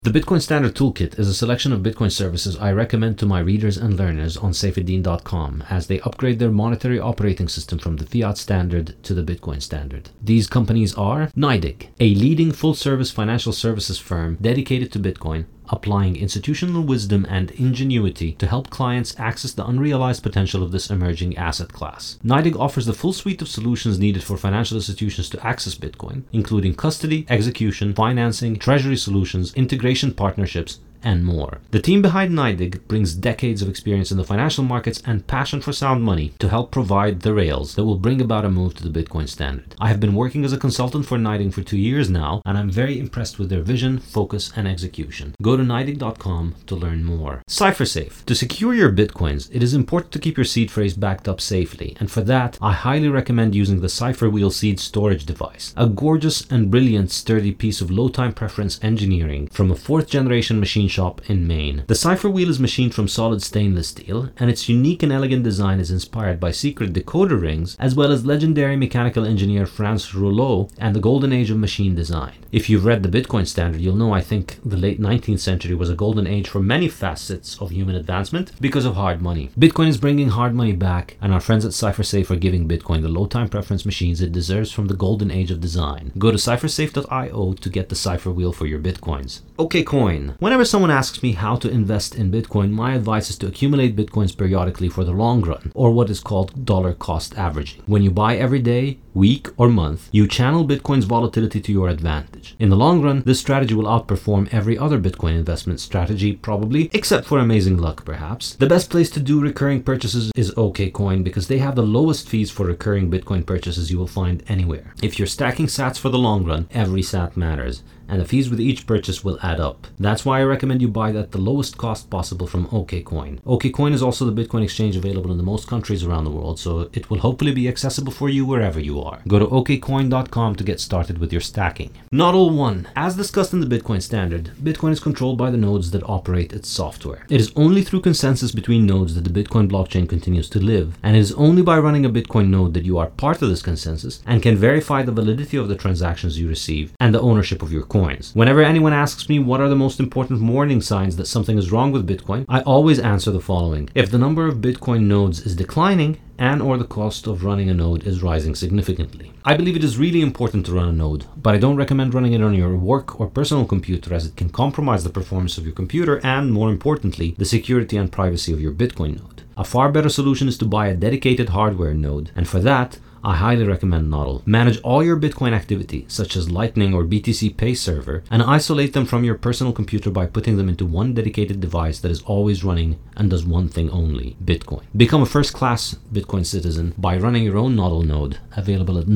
The Bitcoin Standard Toolkit is a selection of Bitcoin services I recommend to my readers and learners on Saifedean.com as they upgrade their monetary operating system from the fiat standard to the Bitcoin standard. These companies are NYDIG, a leading full-service financial services firm dedicated to Bitcoin, applying institutional wisdom and ingenuity to help clients access the unrealized potential of this emerging asset class. NYDIG offers the full suite of solutions needed for financial institutions to access Bitcoin, including custody, execution, financing, treasury solutions, integration partnerships, and more. The team behind NYDIG brings decades of experience in the financial markets and passion for sound money to help provide the rails that will bring about a move to the Bitcoin standard. I have been working as a consultant for NYDIG for 2 years now, and I'm very impressed with their vision, focus, and execution. Go to NYDIG.com to learn more. CipherSafe. To secure your Bitcoins, it is important to keep your seed phrase backed up safely, and for that, I highly recommend using the CipherWheel seed storage device, a gorgeous and brilliant sturdy piece of low-time preference engineering from a 4th generation machine shop in Maine. The CipherWheel is machined from solid stainless steel, and its unique and elegant design is inspired by secret decoder rings, as well as legendary mechanical engineer Franz Rouleau and the golden age of machine design. If you've read the Bitcoin standard, you'll know I think the late 19th century was a golden age for many facets of human advancement because of hard money. Bitcoin is bringing hard money back, and our friends at CipherSafe are giving Bitcoin the low-time preference machines it deserves from the golden age of design. Go to cyphersafe.io to get the CipherWheel for your Bitcoins. OKCoin. Whenever someone asks me how to invest in Bitcoin, my advice is to accumulate Bitcoins periodically for the long run, or what is called dollar cost averaging. When you buy every day, week, or month, you channel Bitcoin's volatility to your advantage. In the long run, this strategy will outperform every other Bitcoin investment strategy, probably, except for amazing luck, perhaps. The best place to do recurring purchases is OKCoin because they have the lowest fees for recurring Bitcoin purchases you will find anywhere. If you're stacking sats for the long run, every sat matters, and the fees with each purchase will add up. That's why I recommend you buy at the lowest cost possible from OKCoin. OKCoin is also the Bitcoin exchange available in the most countries around the world, so it will hopefully be accessible for you wherever you are. Go to okcoin.com to get started with your stacking. Nodl 1. As discussed in the Bitcoin standard, Bitcoin is controlled by the nodes that operate its software. It is only through consensus between nodes that the Bitcoin blockchain continues to live, and it is only by running a Bitcoin node that you are part of this consensus and can verify the validity of the transactions you receive and the ownership of your coins. Whenever anyone asks me what are the most important warning signs that something is wrong with Bitcoin, I always answer the following. If the number of Bitcoin nodes is declining, and or the cost of running a node is rising significantly. I believe it is really important to run a node, but I don't recommend running it on your work or personal computer as it can compromise the performance of your computer and, more importantly, the security and privacy of your Bitcoin node. A far better solution is to buy a dedicated hardware node, and for that, I highly recommend Nodl. Manage all your Bitcoin activity, such as Lightning or BTC Pay server, and isolate them from your personal computer by putting them into one dedicated device that is always running and does one thing only, Bitcoin. Become a first-class Bitcoin citizen by running your own Nodl node, available at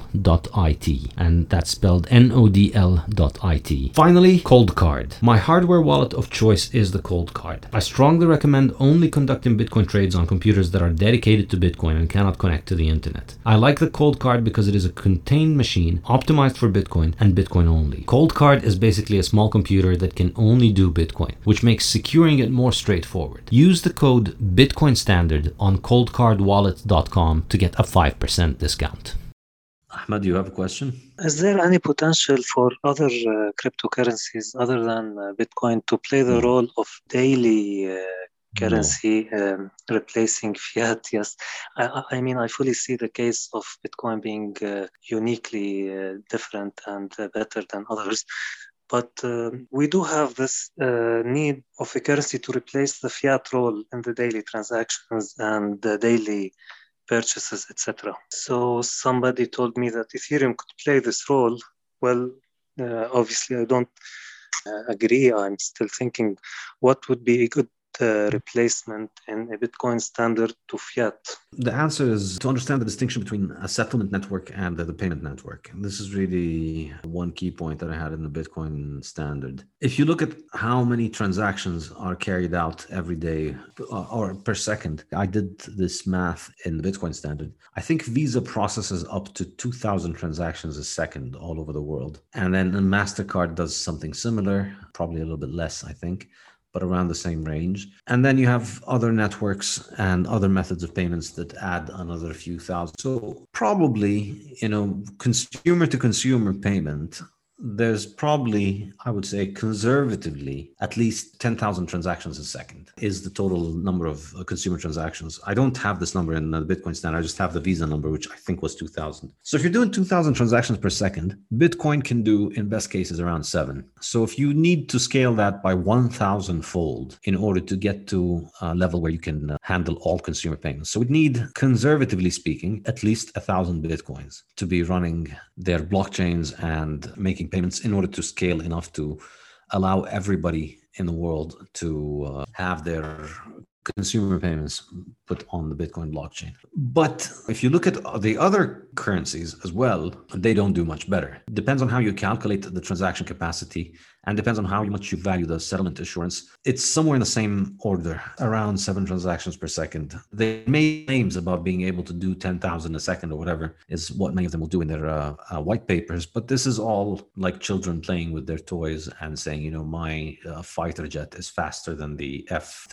nodl.it, and that's spelled nodl.it. Finally, Coldcard. My hardware wallet of choice is the Coldcard. I strongly recommend only conducting Bitcoin trades on computers that are dedicated to Bitcoin and cannot connect to the internet. I like the Coldcard because it is a contained machine optimized for Bitcoin and Bitcoin only. Coldcard is basically a small computer that can only do Bitcoin, which makes securing it more straightforward. Use the code Bitcoin Standard on coldcardwallet.com to get a 5% discount. Ahmed, do you have a question? Is there any potential for other cryptocurrencies other than Bitcoin to play the role of daily currency replacing fiat? Yes, I mean, I fully see the case of Bitcoin being uniquely different and better than others. But we do have this need of a currency to replace the fiat role in the daily transactions and the daily purchases, etc. So somebody told me that Ethereum could play this role. Well, obviously I don't agree. I'm still thinking what would be a good replacement in a Bitcoin standard to fiat? The answer is to understand the distinction between a settlement network and the payment network. And this is really one key point that I had in the Bitcoin standard. If you look at how many transactions are carried out every day or per second, I did this math in the Bitcoin standard. I think Visa processes up to 2,000 transactions a second all over the world. And then MasterCard does something similar, probably a little bit less, I think, but around the same range. And then you have other networks and other methods of payments that add another few thousand. So probably, consumer to consumer payment there's probably, I would say conservatively, at least 10,000 transactions a second is the total number of consumer transactions. I don't have this number in the Bitcoin standard. I just have the Visa number, which I think was 2,000. So if you're doing 2,000 transactions per second, Bitcoin can do, in best cases, around 7. So if you need to scale that by 1,000 fold in order to get to a level where you can handle all consumer payments. So we'd need, conservatively speaking, at least 1,000 Bitcoins to be running their blockchains and making payments in order to scale enough to allow everybody in the world to have their consumer payments put on the Bitcoin blockchain. But if you look at the other currencies as well, they don't do much better. It depends on how you calculate the transaction capacity and depends on how much you value the settlement assurance. It's somewhere in the same order, around 7 transactions per second. They made claims about being able to do 10,000 a second or whatever is what many of them will do in their white papers. But this is all like children playing with their toys and saying, you know, my fighter jet is faster than the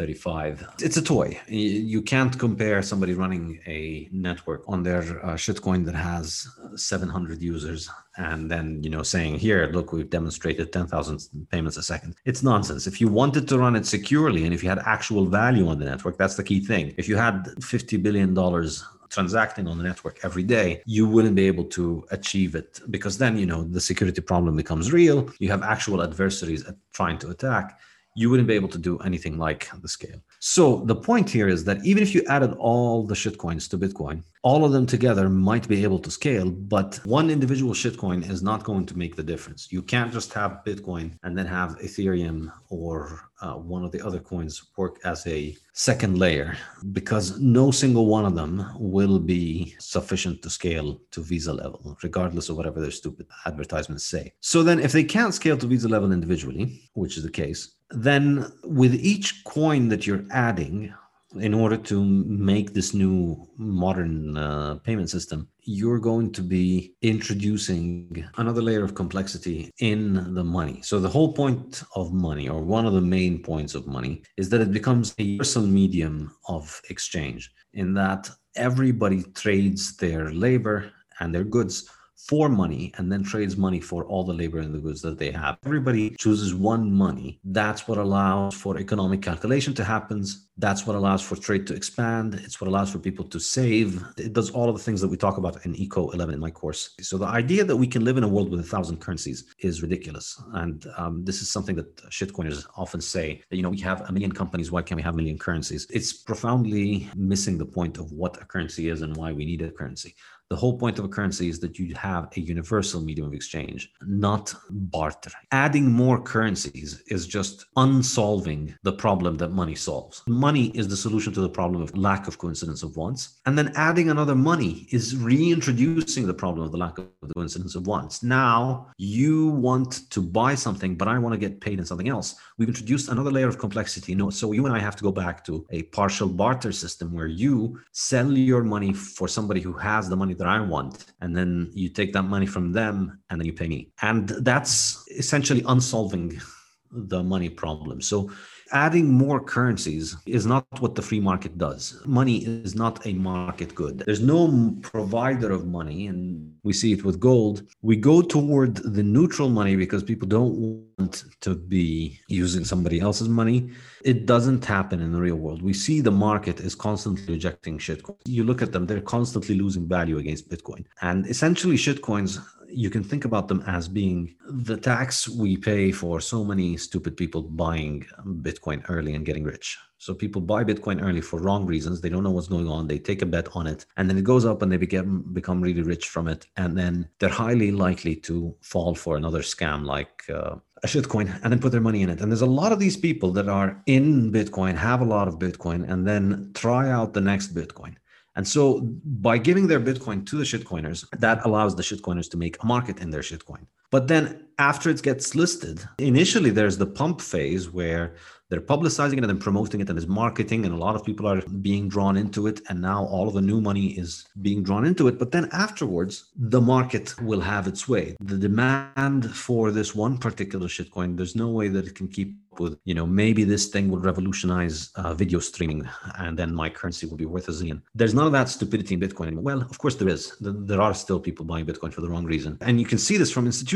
F-35. It's a toy. You can't compare somebody running a network on their shitcoin that has 700 users and then, you know, saying, here, look, we've demonstrated 10,000 payments a second. It's nonsense. If you wanted to run it securely and if you had actual value on the network, that's the key thing. If you had $50 billion transacting on the network every day, you wouldn't be able to achieve it because then, you know, the security problem becomes real. You have actual adversaries trying to attack. You wouldn't be able to do anything like the scale. So the point here is that even if you added all the shitcoins to Bitcoin, all of them together might be able to scale, but one individual shitcoin is not going to make the difference. You can't just have Bitcoin and then have Ethereum or one of the other coins work as a second layer because no single one of them will be sufficient to scale to Visa level, regardless of whatever their stupid advertisements say. So then if they can't scale to Visa level individually, which is the case, then with each coin that you're adding, in order to make this new modern payment system, you're going to be introducing another layer of complexity in the money. So the whole point of money, or one of the main points of money, is that it becomes a universal medium of exchange in that everybody trades their labor and their goods for money and then trades money for all the labor and the goods that they have. Everybody chooses one money. That's what allows for economic calculation to happen. That's what allows for trade to expand. It's what allows for people to save. It does all of the things that we talk about in Eco 11 in my course. So the idea that we can live in a world with 1,000 currencies is ridiculous. And this is something that shitcoiners often say, that, you know, we have 1 million companies. Why can't we have 1 million currencies? It's profoundly missing the point of what a currency is and why we need a currency. The whole point of a currency is that you have a universal medium of exchange, not barter. Adding more currencies is just unsolving the problem that money solves. Money is the solution to the problem of lack of coincidence of wants. And then adding another money is reintroducing the problem of the lack of the coincidence of wants. Now you want to buy something, but I want to get paid in something else. We've introduced another layer of complexity. So you and I have to go back to a partial barter system where you sell your money for somebody who has the money that I want, and then you take that money from them and then you pay me. And that's essentially unsolving the money problem. So adding more currencies is not what the free market does. Money is not a market good. There's no provider of money, and we see it with gold. We go toward the neutral money because people don't want to be using somebody else's money. It doesn't happen in the real world. We see the market is constantly rejecting shitcoins. You look at them, they're constantly losing value against Bitcoin. And essentially shitcoins, you can think about them as being the tax we pay for so many stupid people buying Bitcoin early and getting rich. So people buy Bitcoin early for wrong reasons. They don't know what's going on. They take a bet on it, and then it goes up and they become really rich from it. And then they're highly likely to fall for another scam like a shitcoin and then put their money in it. And there's a lot of these people that are in Bitcoin, have a lot of Bitcoin, and then try out the next Bitcoin. And so by giving their Bitcoin to the shitcoiners, that allows the shitcoiners to make a market in their shitcoin. But then after it gets listed, initially there's the pump phase where they're publicizing it and then promoting it and there's marketing, and a lot of people are being drawn into it. And now all of the new money is being drawn into it. But then afterwards, the market will have its way. The demand for this one particular shitcoin, there's no way that it can keep with, maybe this thing will revolutionize video streaming and then my currency will be worth $1 zillion. There's none of that stupidity in Bitcoin anymore. Well, of course there is. There are still people buying Bitcoin for the wrong reason. And you can see this from institutions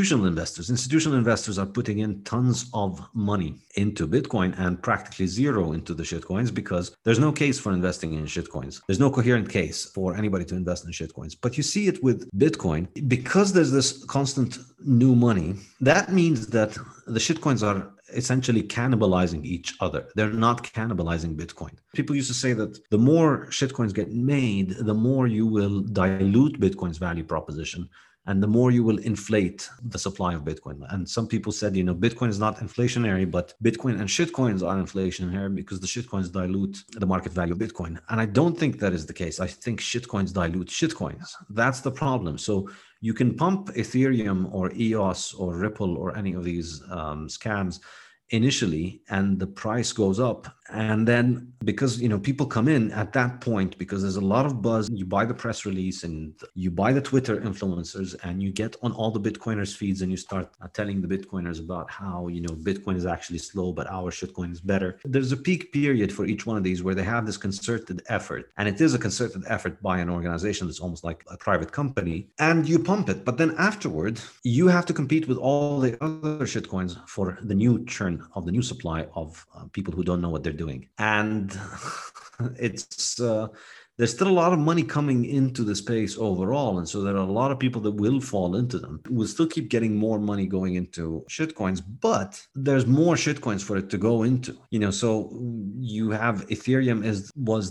institutional investors. Institutional investors are putting in tons of money into Bitcoin and practically zero into the shitcoins because there's no case for investing in shitcoins. There's no coherent case for anybody to invest in shitcoins. But you see it with Bitcoin because there's this constant new money. That means that the shitcoins are essentially cannibalizing each other. They're not cannibalizing Bitcoin. People used to say that the more shitcoins get made, the more you will dilute Bitcoin's value proposition and the more you will inflate the supply of Bitcoin. And some people said, Bitcoin is not inflationary, but Bitcoin and shitcoins are inflationary because the shitcoins dilute the market value of Bitcoin. And I don't think that is the case. I think shitcoins dilute shitcoins. That's the problem. So you can pump Ethereum or EOS or Ripple or any of these scams initially, and the price goes up. And then because, people come in at that point, because there's a lot of buzz, you buy the press release and you buy the Twitter influencers and you get on all the Bitcoiners feeds and you start telling the Bitcoiners about how, Bitcoin is actually slow, but our shitcoin is better. There's a peak period for each one of these where they have this concerted effort. And it is a concerted effort by an organization that's almost like a private company, and you pump it. But then afterward, you have to compete with all the other shitcoins for the new churn of the new supply of people who don't know what they're doing. And it's there's still a lot of money coming into the space overall. And so there are a lot of people that will fall into them. We'll still keep getting more money going into shitcoins, but there's more shitcoins for it to go into. So you have Ethereum was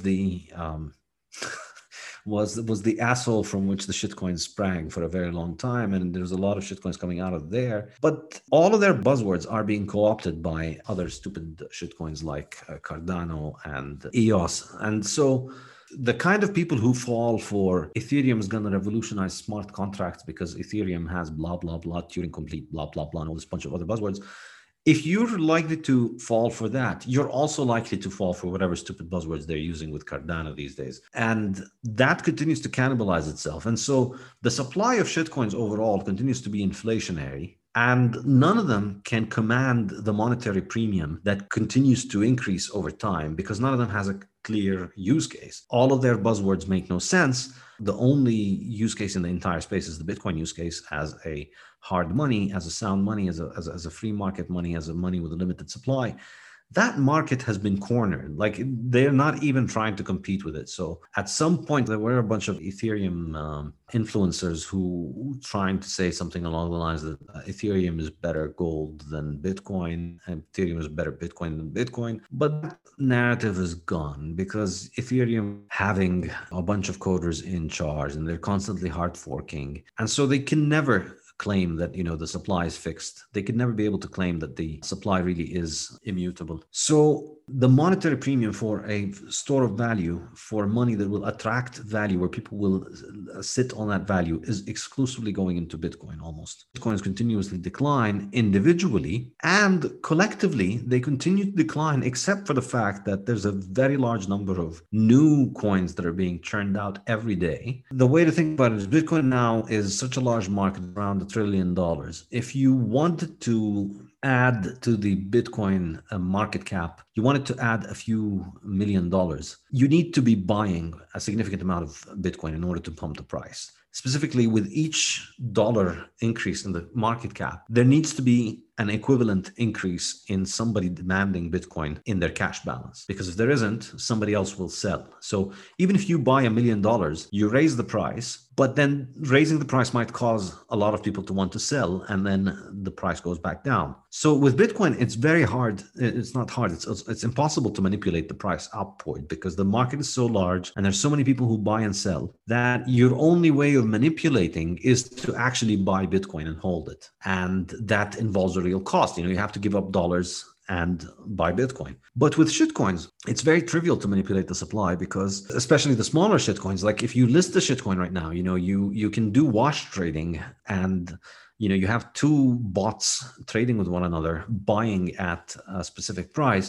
the asshole from which the shitcoins sprang for a very long time. And there's a lot of shitcoins coming out of there. But all of their buzzwords are being co-opted by other stupid shitcoins like Cardano and EOS. And so the kind of people who fall for Ethereum is going to revolutionize smart contracts because Ethereum has blah, blah, blah, Turing complete, blah, blah, blah, and all this bunch of other buzzwords. If you're likely to fall for that, you're also likely to fall for whatever stupid buzzwords they're using with Cardano these days. And that continues to cannibalize itself. And so the supply of shitcoins overall continues to be inflationary. And none of them can command the monetary premium that continues to increase over time because none of them has a clear use case. All of their buzzwords make no sense. The only use case in the entire space is the Bitcoin use case as a hard money, as a sound money, as a free market money, as a money with a limited supply. That market has been cornered. Like they're not even trying to compete with it. So at some point, there were a bunch of Ethereum influencers who trying to say something along the lines that Ethereum is better gold than Bitcoin, and Ethereum is better Bitcoin than Bitcoin. But that narrative is gone because Ethereum having a bunch of coders in charge and they're constantly hard forking. And so they can never claim that the supply is fixed. They could never be able to claim that the supply really is immutable. So the monetary premium for a store of value, for money that will attract value, where people will sit on that value, is exclusively going into Bitcoin almost. Bitcoins continuously decline individually, and collectively they continue to decline, except for the fact that there's a very large number of new coins that are being churned out every day. The way to think about it is Bitcoin now is such a large market, around $1 trillion. If you wanted to add to the Bitcoin market cap, you wanted to add a few $1 million, you need to be buying a significant amount of Bitcoin in order to pump the price. Specifically, with each dollar increase in the market cap, there needs to be an equivalent increase in somebody demanding Bitcoin in their cash balance. Because if there isn't, somebody else will sell. So even if you buy $1 million, you raise the price, but then raising the price might cause a lot of people to want to sell, and then the price goes back down. So with Bitcoin, it's very hard. It's not hard. It's impossible to manipulate the price upward because the market is so large and there's so many people who buy and sell that your only way of manipulating is to actually buy Bitcoin and hold it. And that involves a real cost. You have to give up dollars and buy Bitcoin. But with shitcoins, it's very trivial to manipulate the supply because especially the smaller shitcoins, like if you list the shitcoin right now, you can do wash trading, and you have two bots trading with one another, buying at a specific price.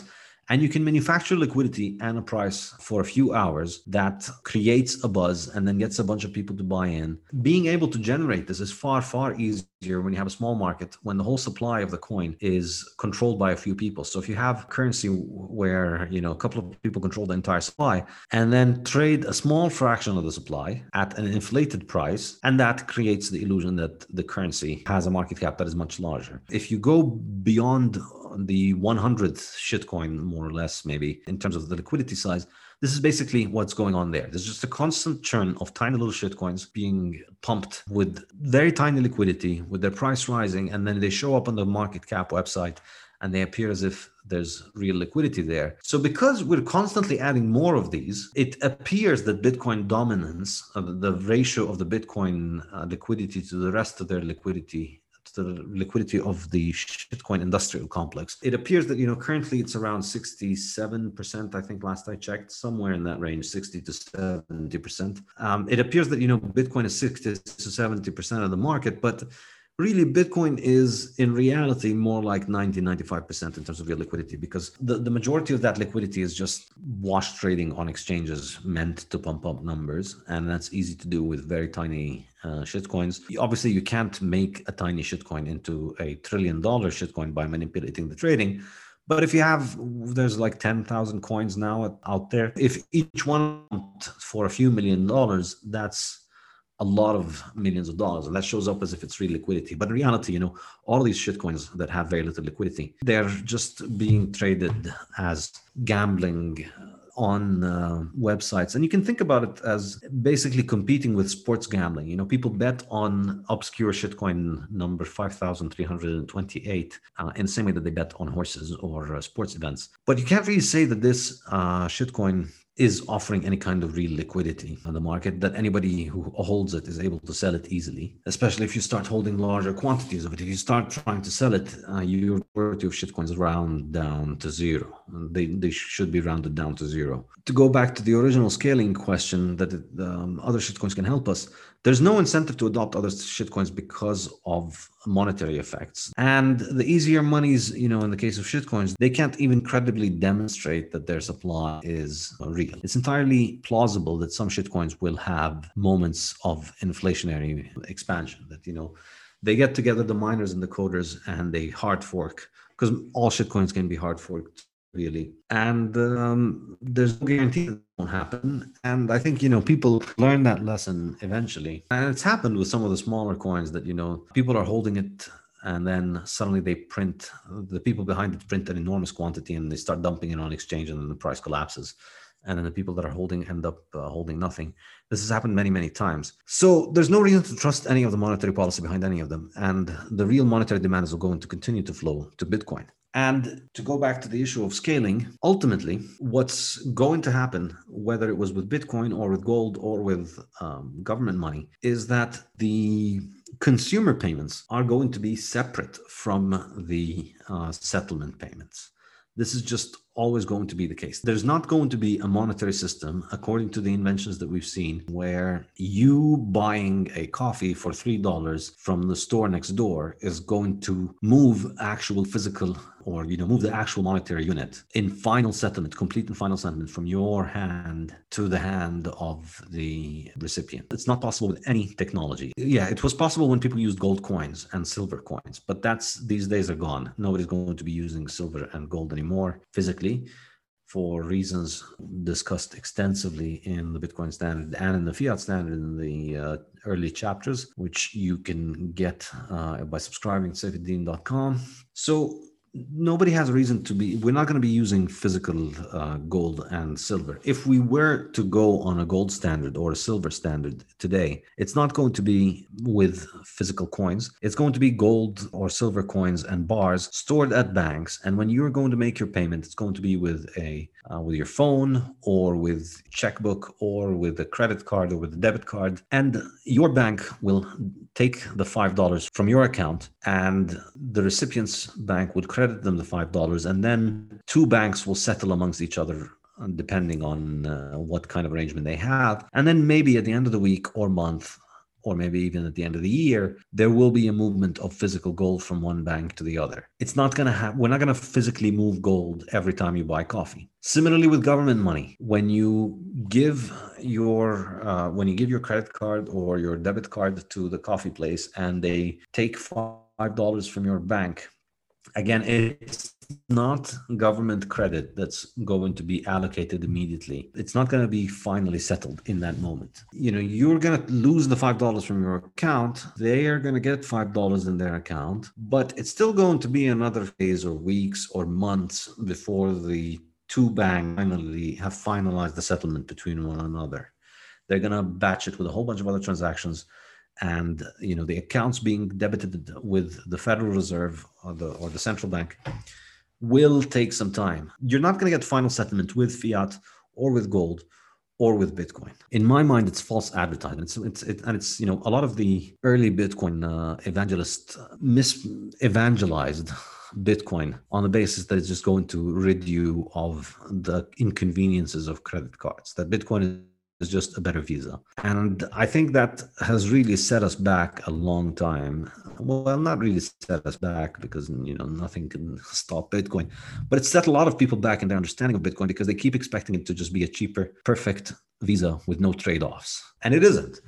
And you can manufacture liquidity and a price for a few hours that creates a buzz and then gets a bunch of people to buy in. Being able to generate this is far, far easier when you have a small market, when the whole supply of the coin is controlled by a few people. So if you have currency where, a couple of people control the entire supply and then trade a small fraction of the supply at an inflated price, and that creates the illusion that the currency has a market cap that is much larger. If you go beyond the 100th shitcoin, more or less, maybe in terms of the liquidity size, this is basically what's going on there. There's just a constant churn of tiny little shitcoins being pumped with very tiny liquidity, with their price rising, and then they show up on the market cap website and they appear as if there's real liquidity there. So because we're constantly adding more of these, it appears that Bitcoin dominance, the ratio of the Bitcoin liquidity to the rest of their liquidity, to the liquidity of the shitcoin industrial complex, it appears that, currently it's around 67%, I think last I checked, somewhere in that range, 60 to 70%. It appears that, Bitcoin is 60 to 70% of the market, but really, Bitcoin is in reality more like 90, 95% in terms of real liquidity, because the majority of that liquidity is just wash trading on exchanges meant to pump up numbers. And that's easy to do with very tiny shitcoins. Obviously, you can't make a tiny shitcoin into a $1 trillion shitcoin by manipulating the trading. But if you there's like 10,000 coins now out there. If each one for a few $1 million, that's a lot of millions of dollars, and that shows up as if it's real liquidity. But in reality, all of these shitcoins that have very little liquidity, they're just being traded as gambling on websites. And you can think about it as basically competing with sports gambling. People bet on obscure shitcoin number 5,328 in the same way that they bet on horses or sports events. But you can't really say that this shitcoin is offering any kind of real liquidity on the market, that anybody who holds it is able to sell it easily, especially if you start holding larger quantities of it. If you start trying to sell it, your majority of shitcoins round down to zero. They should be rounded down to zero. To go back to the original scaling question that other shitcoins can help us, there's no incentive to adopt other shitcoins because of monetary effects. And the easier monies, in the case of shitcoins, they can't even credibly demonstrate that their supply is real. It's entirely plausible that some shitcoins will have moments of inflationary expansion, that, they get together, the miners and the coders, and they hard fork, because all shitcoins can be hard forked, really. And there's no guarantee that won't happen. And I think, people learn that lesson eventually. And it's happened with some of the smaller coins that, people are holding it and then suddenly the people behind it print an enormous quantity and they start dumping it on exchange, and then the price collapses. And then the people that are holding end up holding nothing. This has happened many, many times. So there's no reason to trust any of the monetary policy behind any of them. And the real monetary demand is going to continue to flow to Bitcoin. And to go back to the issue of scaling, ultimately, what's going to happen, whether it was with Bitcoin or with gold or with government money, is that the consumer payments are going to be separate from the settlement payments. This is just always going to be the case. There's not going to be a monetary system, according to the inventions that we've seen, where you buying a coffee for $3 from the store next door is going to move actual physical, or move the actual monetary unit in final settlement, complete and final settlement, from your hand to the hand of the recipient. It's not possible with any technology. Yeah, it was possible when people used gold coins and silver coins, but these days are gone. Nobody's going to be using silver and gold anymore physically, for reasons discussed extensively in the Bitcoin standard and in the fiat standard in the early chapters, which you can get by subscribing to saifedean.com. So nobody has a reason to be, we're not going to be using physical gold and silver. If we were to go on a gold standard or a silver standard today, it's not going to be with physical coins. It's going to be gold or silver coins and bars stored at banks. And when you're going to make your payment, it's going to be with your phone or with checkbook or with a credit card or with a debit card. And your bank will take the $5 from your account, and the recipient's bank would credit them the $5, and then two banks will settle amongst each other depending on what kind of arrangement they have. And then maybe at the end of the week or month or maybe even at the end of the year, there will be a movement of physical gold from one bank to the other. It's not going to happen. We're not going to physically move gold every time you buy coffee. Similarly with government money, when you give your credit card or your debit card to the coffee place and they take $5 from your bank, again, it's not government credit that's going to be allocated immediately. It's not going to be finally settled in that moment. You're going to lose the $5 from your account. They are going to get $5 in their account, but it's still going to be another days or weeks or months before the two banks finally have finalized the settlement between one another. They're going to batch it with a whole bunch of other transactions. And the accounts being debited with the Federal Reserve or the central bank will take some time. You're not going to get final settlement with fiat or with gold or with Bitcoin. In my mind, it's false advertising. It's a lot of the early Bitcoin evangelists evangelized Bitcoin on the basis that it's just going to rid you of the inconveniences of credit cards, that Bitcoin is just a better Visa. And I think that has really set us back a long time. Well, not really set us back because, nothing can stop Bitcoin, but it's set a lot of people back in their understanding of Bitcoin because they keep expecting it to just be a cheaper, perfect Visa with no trade-offs. And it isn't.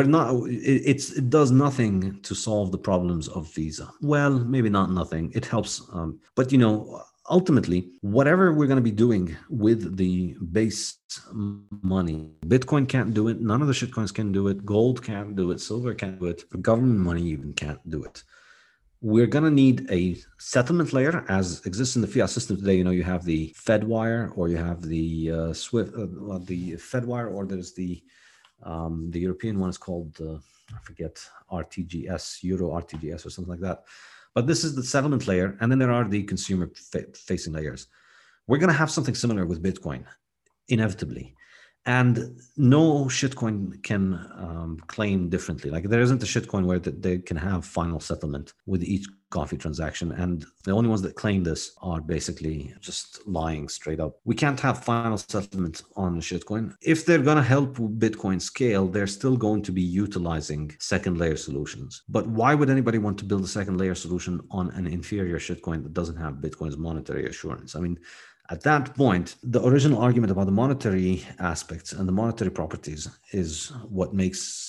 It does nothing to solve the problems of Visa. Well, maybe not nothing. It helps. But ultimately, whatever we're going to be doing with the base money, Bitcoin can't do it. None of the shitcoins can do it. Gold can't do it. Silver can't do it. Government money even can't do it. We're going to need a settlement layer as exists in the fiat system today. You have the Fedwire, or you have the Swift, the Fedwire, or there's the European one is called, I forget, RTGS, Euro RTGS or something like that. But this is the settlement layer. And then there are the consumer facing layers. We're going to have something similar with Bitcoin, inevitably. And no shitcoin can claim differently. Like there isn't a shitcoin where they can have final settlement with each coffee transaction. And the only ones that claim this are basically just lying straight up. We can't have final settlement on a shitcoin. If they're going to help Bitcoin scale, they're still going to be utilizing second layer solutions. But why would anybody want to build a second layer solution on an inferior shitcoin that doesn't have Bitcoin's monetary assurance? I mean, at that point, the original argument about the monetary aspects and the monetary properties is what makes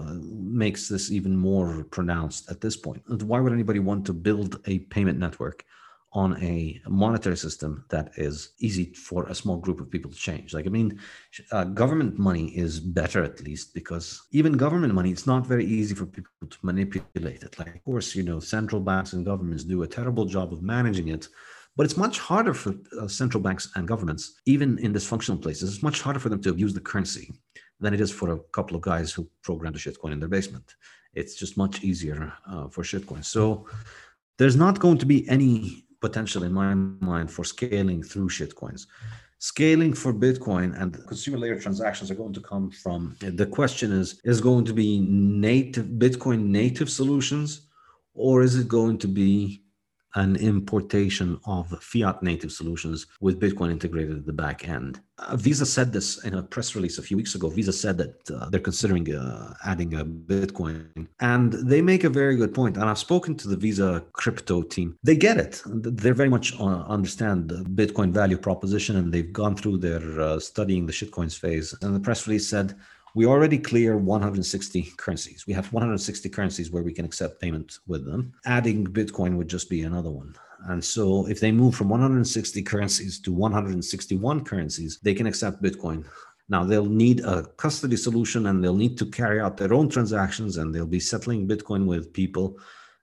this even more pronounced at this point. Why would anybody want to build a payment network on a monetary system that is easy for a small group of people to change? Government money is better, at least, because even government money, it's not very easy for people to manipulate it. Like, of course, central banks and governments do a terrible job of managing it. But it's much harder for central banks and governments, even in dysfunctional places, it's much harder for them to abuse the currency than it is for a couple of guys who programmed a shitcoin in their basement. It's just much easier for shitcoins. So there's not going to be any potential in my mind for scaling through shitcoins. Scaling for Bitcoin and consumer layer transactions are going to come from, the question is going to be Bitcoin native solutions, or is it going to be an importation of fiat native solutions with Bitcoin integrated at the back end? Visa said this in a press release a few weeks ago. Visa said that they're considering adding a Bitcoin. And they make a very good point. And I've spoken to the Visa crypto team. They get it. They very much understand the Bitcoin value proposition, and they've gone through their studying the shitcoins phase. And the press release said, we already clear 160 currencies. We have 160 currencies where we can accept payment with them. Adding Bitcoin would just be another one. And so if they move from 160 currencies to 161 currencies, they can accept Bitcoin. Now they'll need a custody solution, and they'll need to carry out their own transactions, and they'll be settling Bitcoin with people.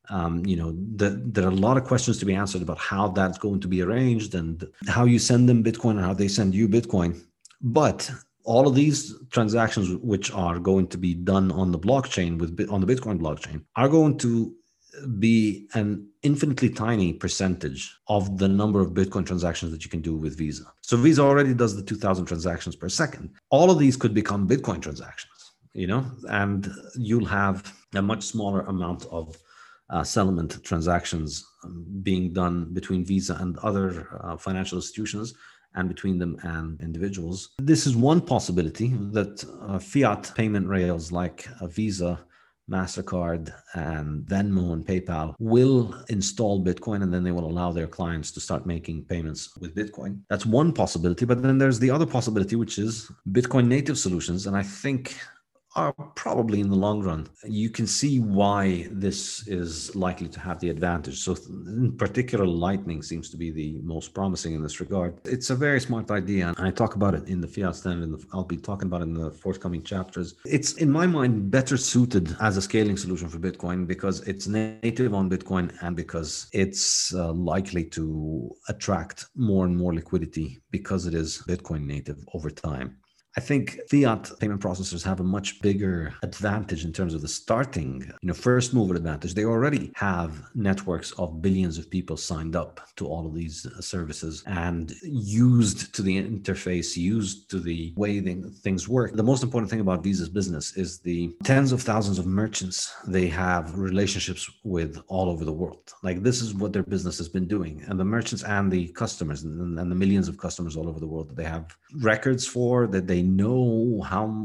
There are a lot of questions to be answered about how that's going to be arranged and how you send them Bitcoin and how they send you Bitcoin. But all of these transactions, which are going to be done on the blockchain on the Bitcoin blockchain, are going to be an infinitely tiny percentage of the number of Bitcoin transactions that you can do with Visa. So Visa already does the 2,000 transactions per second. All of these could become Bitcoin transactions, and you'll have a much smaller amount of settlement transactions being done between Visa and other financial institutions, and between them and individuals. This is one possibility, that fiat payment rails like Visa MasterCard and Venmo and PayPal will install Bitcoin, and then they will allow their clients to start making payments with Bitcoin. That's one possibility. But then there's the other possibility, which is Bitcoin native solutions. And I think are probably in the long run. You can see why this is likely to have the advantage. So in particular, Lightning seems to be the most promising in this regard. It's a very smart idea. And I talk about it in the Fiat Standard. I'll be talking about it in the forthcoming chapters. It's, in my mind, better suited as a scaling solution for Bitcoin because it's native on Bitcoin and because it's likely to attract more and more liquidity because it is Bitcoin native over time. I think fiat payment processors have a much bigger advantage in terms of the starting, first mover advantage. They already have networks of billions of people signed up to all of these services and used to the interface, used to the way things work. The most important thing about Visa's business is the tens of thousands of merchants they have relationships with all over the world. Like, this is what their business has been doing. And the merchants and the customers and the millions of customers all over the world that they have records for, that they know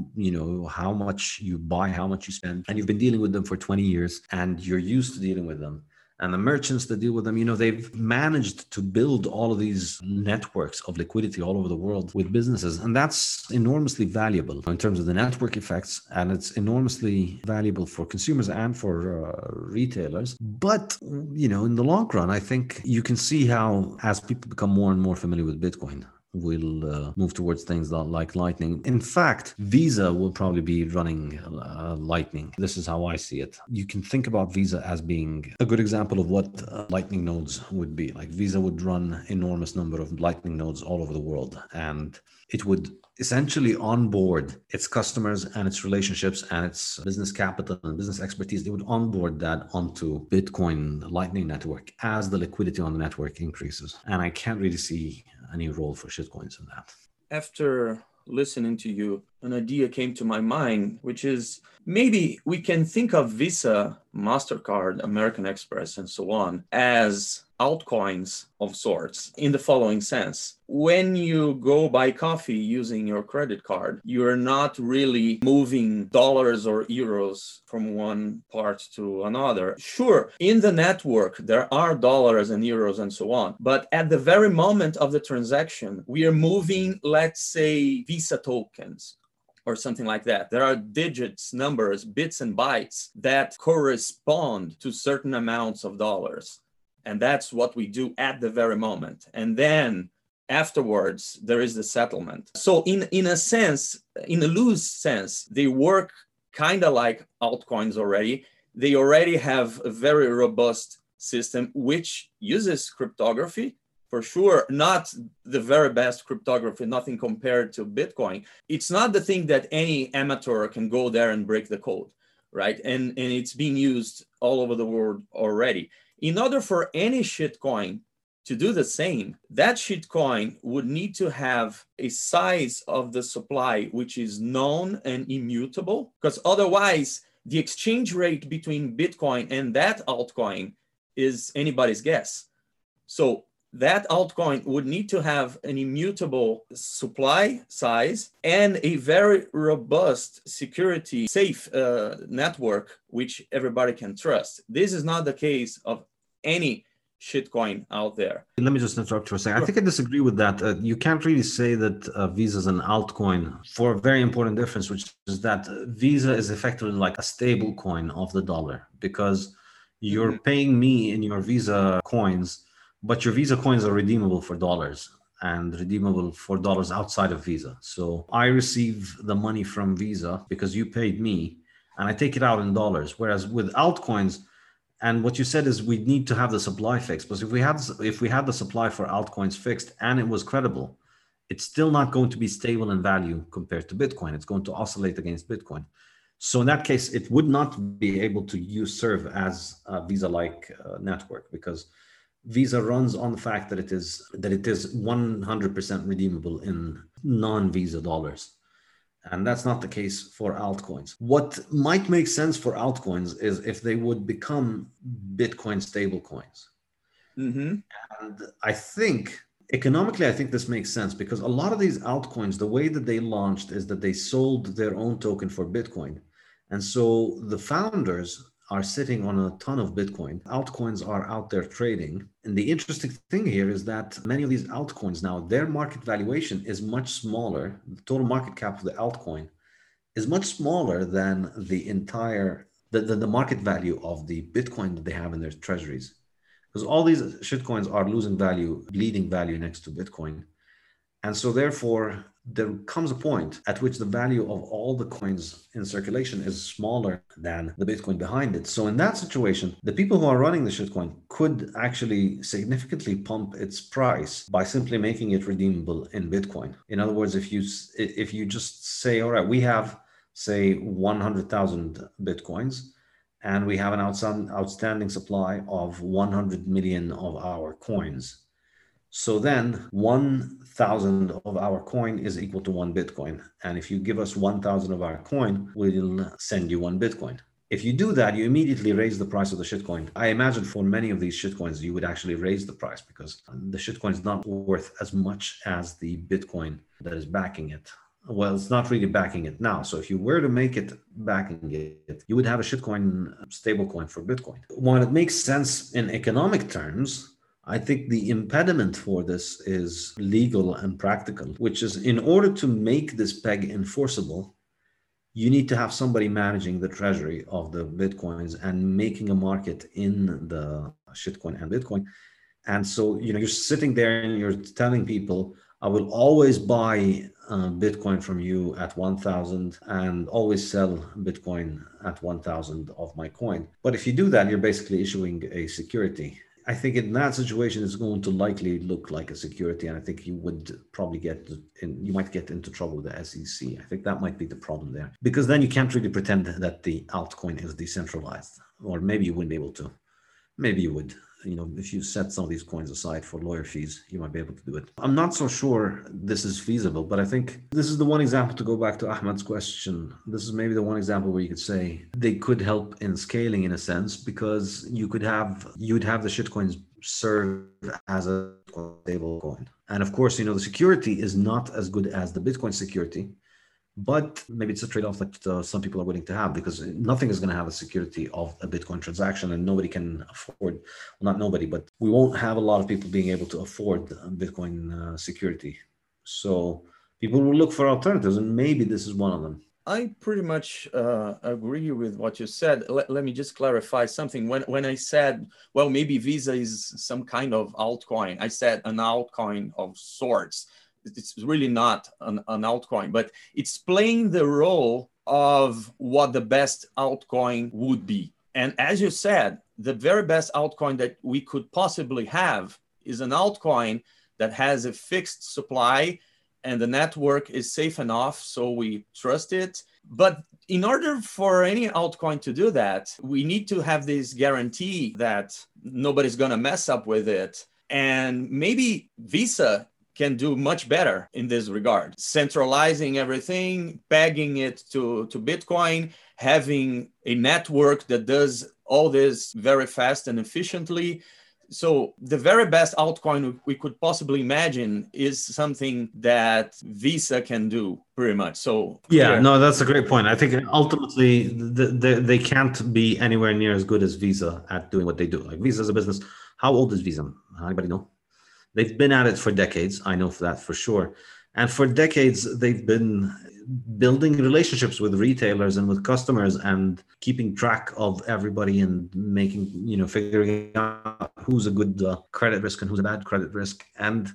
how much you buy, how much you spend, and you've been dealing with them for 20 years and you're used to dealing with them. And the merchants that deal with them, they've managed to build all of these networks of liquidity all over the world with businesses. And that's enormously valuable in terms of the network effects. And it's enormously valuable for consumers and for retailers. But, in the long run, I think you can see how, as people become more and more familiar with Bitcoin, we'll move towards things like Lightning. In fact, Visa will probably be running Lightning. This is how I see it. You can think about Visa as being a good example of what Lightning nodes would be. Like, Visa would run enormous number of Lightning nodes all over the world, and it would essentially onboard its customers and its relationships and its business capital and business expertise. They would onboard that onto Bitcoin Lightning Network as the liquidity on the network increases. And I can't really see any role for shitcoins in that. After listening to you, an idea came to my mind, which is maybe we can think of Visa, MasterCard, American Express, and so on as altcoins of sorts in the following sense. When you go buy coffee using your credit card, you're not really moving dollars or euros from one part to another. Sure, in the network, there are dollars and euros and so on. But at the very moment of the transaction, we are moving, let's say, Visa tokens or something like that. There are digits, numbers, bits and bytes that correspond to certain amounts of dollars. And that's what we do at the very moment. And then afterwards, there is the settlement. So in a sense, in a loose sense, they work kind of like altcoins already. They already have a very robust system, which uses cryptography. For sure, not the very best cryptography, nothing compared to Bitcoin. It's not the thing that any amateur can go there and break the code, right? And it's being used all over the world already. In order for any shitcoin to do the same, that shitcoin would need to have a size of the supply which is known and immutable, because otherwise the exchange rate between Bitcoin and that altcoin is anybody's guess. So that altcoin would need to have an immutable supply size and a very robust security safe network, which everybody can trust. This is not the case of any shitcoin out there. Let me just interrupt for a second. Sure. I think I disagree with that. You can't really say that Visa is an altcoin for a very important difference, which is that Visa is effectively like a stable coin of the dollar, because you're paying me in your Visa coins, but your Visa coins are redeemable for dollars and redeemable for dollars outside of Visa. So I receive the money from Visa because you paid me and I take it out in dollars. Whereas with altcoins, and what you said is we need to have the supply fixed, because if we had the supply for altcoins fixed and it was credible, it's still not going to be stable in value compared to Bitcoin. It's going to oscillate against Bitcoin. So in that case, it would not be able to serve as a Visa-like network, because Visa runs on the fact that it is 100% redeemable in non-Visa dollars. And that's not the case for altcoins. What might make sense for altcoins is if they would become Bitcoin stable coins. And I think economically, I think this makes sense, because a lot of these altcoins, the way that they launched is that they sold their own token for Bitcoin. And so the founders are sitting on a ton of Bitcoin. Altcoins are out there trading. And the interesting thing here is that many of these altcoins now, their market valuation is much smaller. The total market cap of the altcoin is much smaller than the entire the market value of the Bitcoin that they have in their treasuries. Because all these shitcoins are losing value, bleeding value next to Bitcoin. And so therefore, there comes a point at which the value of all the coins in circulation is smaller than the Bitcoin behind it. So in that situation, the people who are running the shitcoin could actually significantly pump its price by simply making it redeemable in Bitcoin. In other words, if you just say, all right, we have, say, 100,000 Bitcoins, and we have an outstanding supply of 100 million of our coins. So then 1,000 of our coin is equal to 1 Bitcoin. And if you give us 1,000 of our coin, we'll send you 1 Bitcoin. If you do that, you immediately raise the price of the shitcoin. I imagine for many of these shitcoins, you would actually raise the price because the shitcoin is not worth as much as the Bitcoin that is backing it. Well, it's not really backing it now. So if you were to make it backing it, you would have a shitcoin stablecoin for Bitcoin. While it makes sense in economic terms, I think the impediment for this is legal and practical, which is in order to make this peg enforceable, you need to have somebody managing the treasury of the Bitcoins and making a market in the shitcoin and Bitcoin. And so, you're sitting there and you're telling people, I will always buy Bitcoin from you at 1,000 and always sell Bitcoin at 1,000 of my coin. But if you do that, you're basically issuing a security. I think in that situation, it's going to likely look like a security. And I think you would probably you might get into trouble with the SEC. I think that might be the problem there, because then you can't really pretend that the altcoin is decentralized, or maybe you wouldn't be able to. Maybe you would. If you set some of these coins aside for lawyer fees, you might be able to do it. I'm not so sure this is feasible, but I think this is the one example, to go back to Ahmad's question. This is maybe the one example where you could say they could help in scaling in a sense, because you'd have the shitcoins serve as a stable coin. And of course, the security is not as good as the Bitcoin security. But maybe it's a trade-off that some people are willing to have, because nothing is going to have a security of a Bitcoin transaction, and nobody can afford, well, not nobody, but we won't have a lot of people being able to afford Bitcoin security. So people will look for alternatives, and maybe this is one of them. I pretty much agree with what you said. Let me just clarify something. When I said, well, maybe Visa is some kind of altcoin, I said an altcoin of sorts. It's really not an altcoin, but it's playing the role of what the best altcoin would be. And as you said, the very best altcoin that we could possibly have is an altcoin that has a fixed supply and the network is safe enough, so we trust it. But in order for any altcoin to do that, we need to have this guarantee that nobody's going to mess up with it. And maybe Visa can do much better in this regard, centralizing everything, pegging it to Bitcoin, having a network that does all this very fast and efficiently. So the very best altcoin we could possibly imagine is something that Visa can do pretty much. So yeah, no, that's a great point. I think ultimately they can't be anywhere near as good as Visa at doing what they do. Like, Visa is a business. How old is Visa? Anybody know? They've been at it for decades. I know that for sure. And for decades, they've been building relationships with retailers and with customers and keeping track of everybody and making, figuring out who's a good credit risk and who's a bad credit risk. And,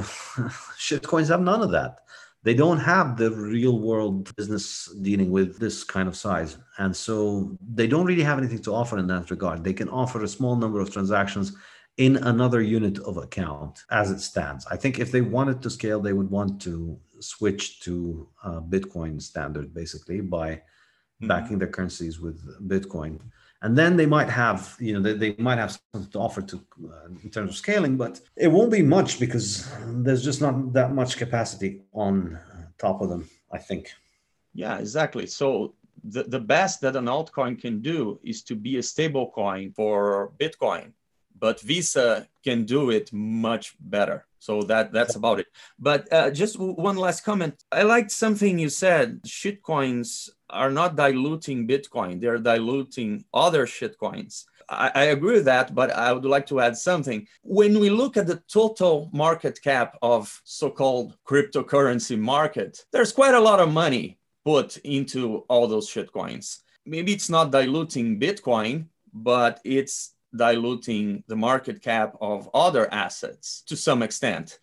shitcoins have none of that. They don't have the real world business dealing with this kind of size. And so they don't really have anything to offer in that regard. They can offer a small number of transactions in another unit of account as it stands. I think if they wanted to scale, they would want to switch to Bitcoin standard, basically, by backing their currencies with Bitcoin. And then they might have, they might have something to offer to in terms of scaling, but it won't be much because there's just not that much capacity on top of them, I think. Yeah, exactly. So the best that an altcoin can do is to be a stable coin for Bitcoin. but Visa can do it much better. So that's about it. But just one last comment. I liked something you said. Shitcoins are not diluting Bitcoin. They're diluting other shitcoins. I agree with that, but I would like to add something. When we look at the total market cap of so-called cryptocurrency market, there's quite a lot of money put into all those shitcoins. Maybe it's not diluting Bitcoin, but it's diluting the market cap of other assets to some extent.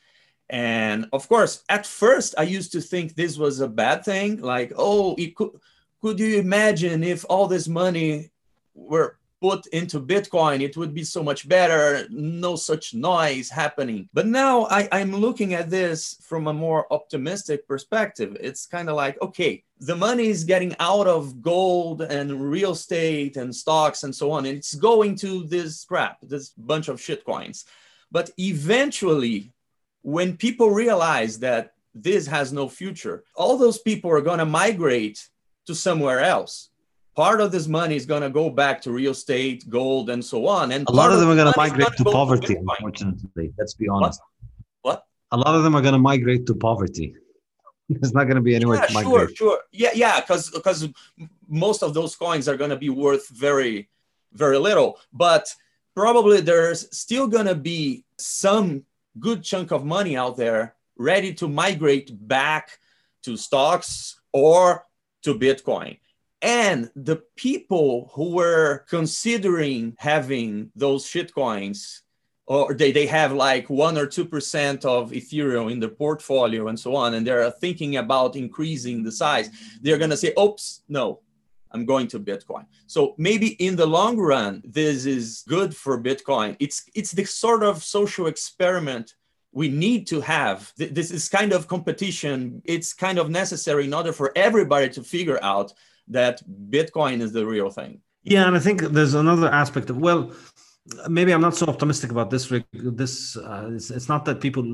And of course, at first, I used to think this was a bad thing. Like, oh, could you imagine if all this money were put into Bitcoin, it would be so much better, no such noise happening. But now I'm looking at this from a more optimistic perspective. It's kind of like, okay, the money is getting out of gold and real estate and stocks and so on. And it's going to this crap, this bunch of shitcoins. But eventually, when people realize that this has no future, all those people are going to migrate to somewhere else. Part of this money is going to go back to real estate, gold, and so on. And a lot of them are going to migrate to go poverty, to unfortunately. Let's be honest. What? A lot of them are going to migrate to poverty. There's not going to be anywhere to migrate. Sure. Yeah, because most of those coins are going to be worth very, very little. But probably there's still going to be some good chunk of money out there ready to migrate back to stocks or to Bitcoin. And the people who were considering having those shitcoins, or they have like 1 or 2% of Ethereum in their portfolio and so on, and they're thinking about increasing the size, they're going to say, oops, no, I'm going to Bitcoin. So maybe in the long run, this is good for Bitcoin. It's the sort of social experiment we need to have. This is kind of competition. It's kind of necessary in order for everybody to figure out that Bitcoin is the real thing. Yeah, and I think there's another aspect of, well, maybe I'm not so optimistic about this, Rick. It's not that people,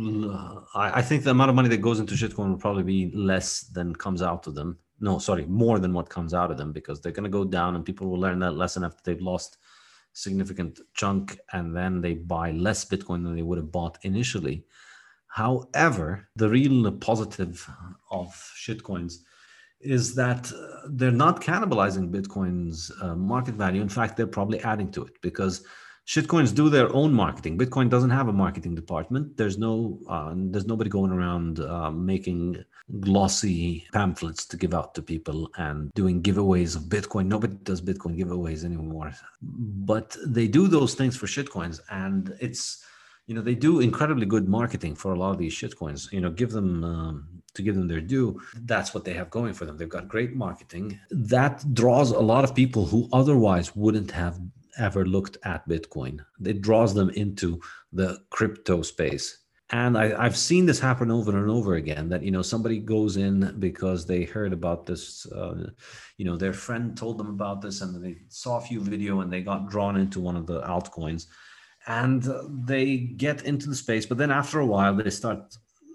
I think the amount of money that goes into shitcoin will probably be less than comes out of them. No, sorry, more than what comes out of them, because they're going to go down and people will learn that lesson after they've lost significant chunk, and then they buy less Bitcoin than they would have bought initially. However, the real positive of shitcoins is that they're not cannibalizing Bitcoin's market value. In fact, they're probably adding to it, because shitcoins do their own marketing. Bitcoin doesn't have a marketing department. There's nobody going around making glossy pamphlets to give out to people and doing giveaways of Bitcoin. Nobody does Bitcoin giveaways anymore. But they do those things for shitcoins, and it's, they do incredibly good marketing for a lot of these shitcoins. Give them their due. That's what they have going for them. They've got great marketing that draws a lot of people who otherwise wouldn't have ever looked at Bitcoin. It draws them into the crypto space. And I've seen this happen over and over again, that, somebody goes in because they heard about this, their friend told them about this, and they saw a few video and they got drawn into one of the altcoins, and they get into the space. But then after a while, they start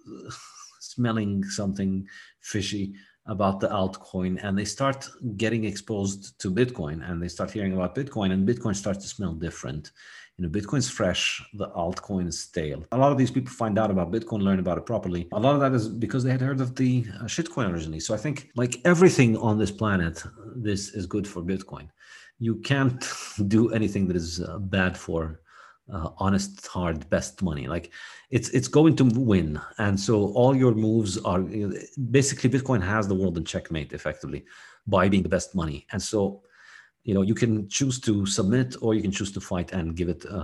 smelling something fishy about the altcoin, and they start getting exposed to Bitcoin, and they start hearing about Bitcoin, and Bitcoin starts to smell different. Bitcoin's fresh, the altcoin is stale. A lot of these people find out about Bitcoin, learn about it properly. A lot of that is because they had heard of the shitcoin originally. So I think, like everything on this planet, this is good for Bitcoin. You can't do anything that is bad for honest, hard, best money. Like it's going to win. And so all your moves are, basically Bitcoin has the world in checkmate effectively by being the best money. And so, you can choose to submit, or you can choose to fight and give it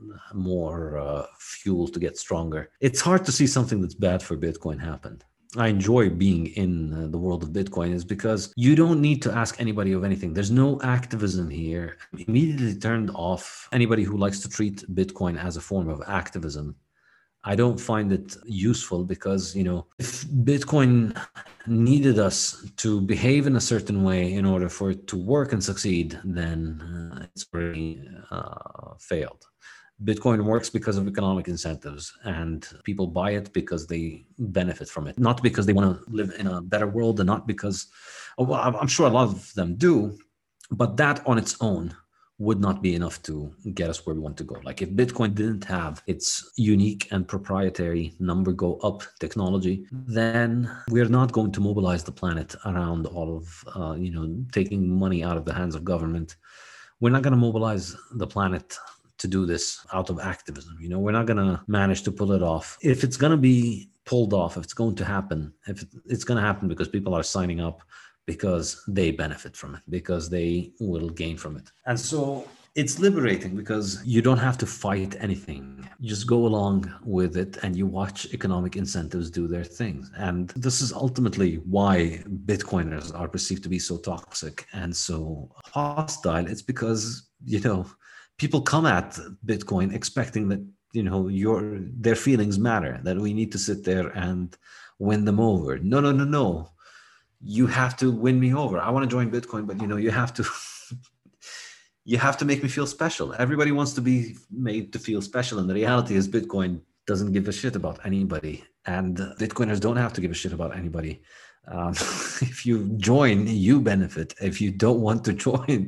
more fuel to get stronger. It's hard to see something that's bad for Bitcoin happen. I enjoy being in the world of Bitcoin is because you don't need to ask anybody of anything. There's no activism here. Immediately turned off anybody who likes to treat Bitcoin as a form of activism. I don't find it useful, because, if Bitcoin needed us to behave in a certain way in order for it to work and succeed, then it's already failed. Bitcoin works because of economic incentives, and people buy it because they benefit from it, not because they want to live in a better world, and not because, well, I'm sure a lot of them do, but that on its own would not be enough to get us where we want to go. Like if Bitcoin didn't have its unique and proprietary number go up technology, then we're not going to mobilize the planet around all of, taking money out of the hands of government. We're not going to mobilize the planet to do this out of activism. We're not going to manage to pull it off. If it's going to be pulled off, if it's going to happen, if it's going to happen because people are signing up, because they benefit from it, because they will gain from it. And so it's liberating because you don't have to fight anything. You just go along with it and you watch economic incentives do their things. And this is ultimately why Bitcoiners are perceived to be so toxic and so hostile. It's because, people come at Bitcoin expecting that, their feelings matter, that we need to sit there and win them over. No. You have to win me over. I want to join Bitcoin, but you have to you have to make me feel special. Everybody wants to be made to feel special, and the reality is Bitcoin doesn't give a shit about anybody, and Bitcoiners don't have to give a shit about anybody. If you join, you benefit. If you don't want to join,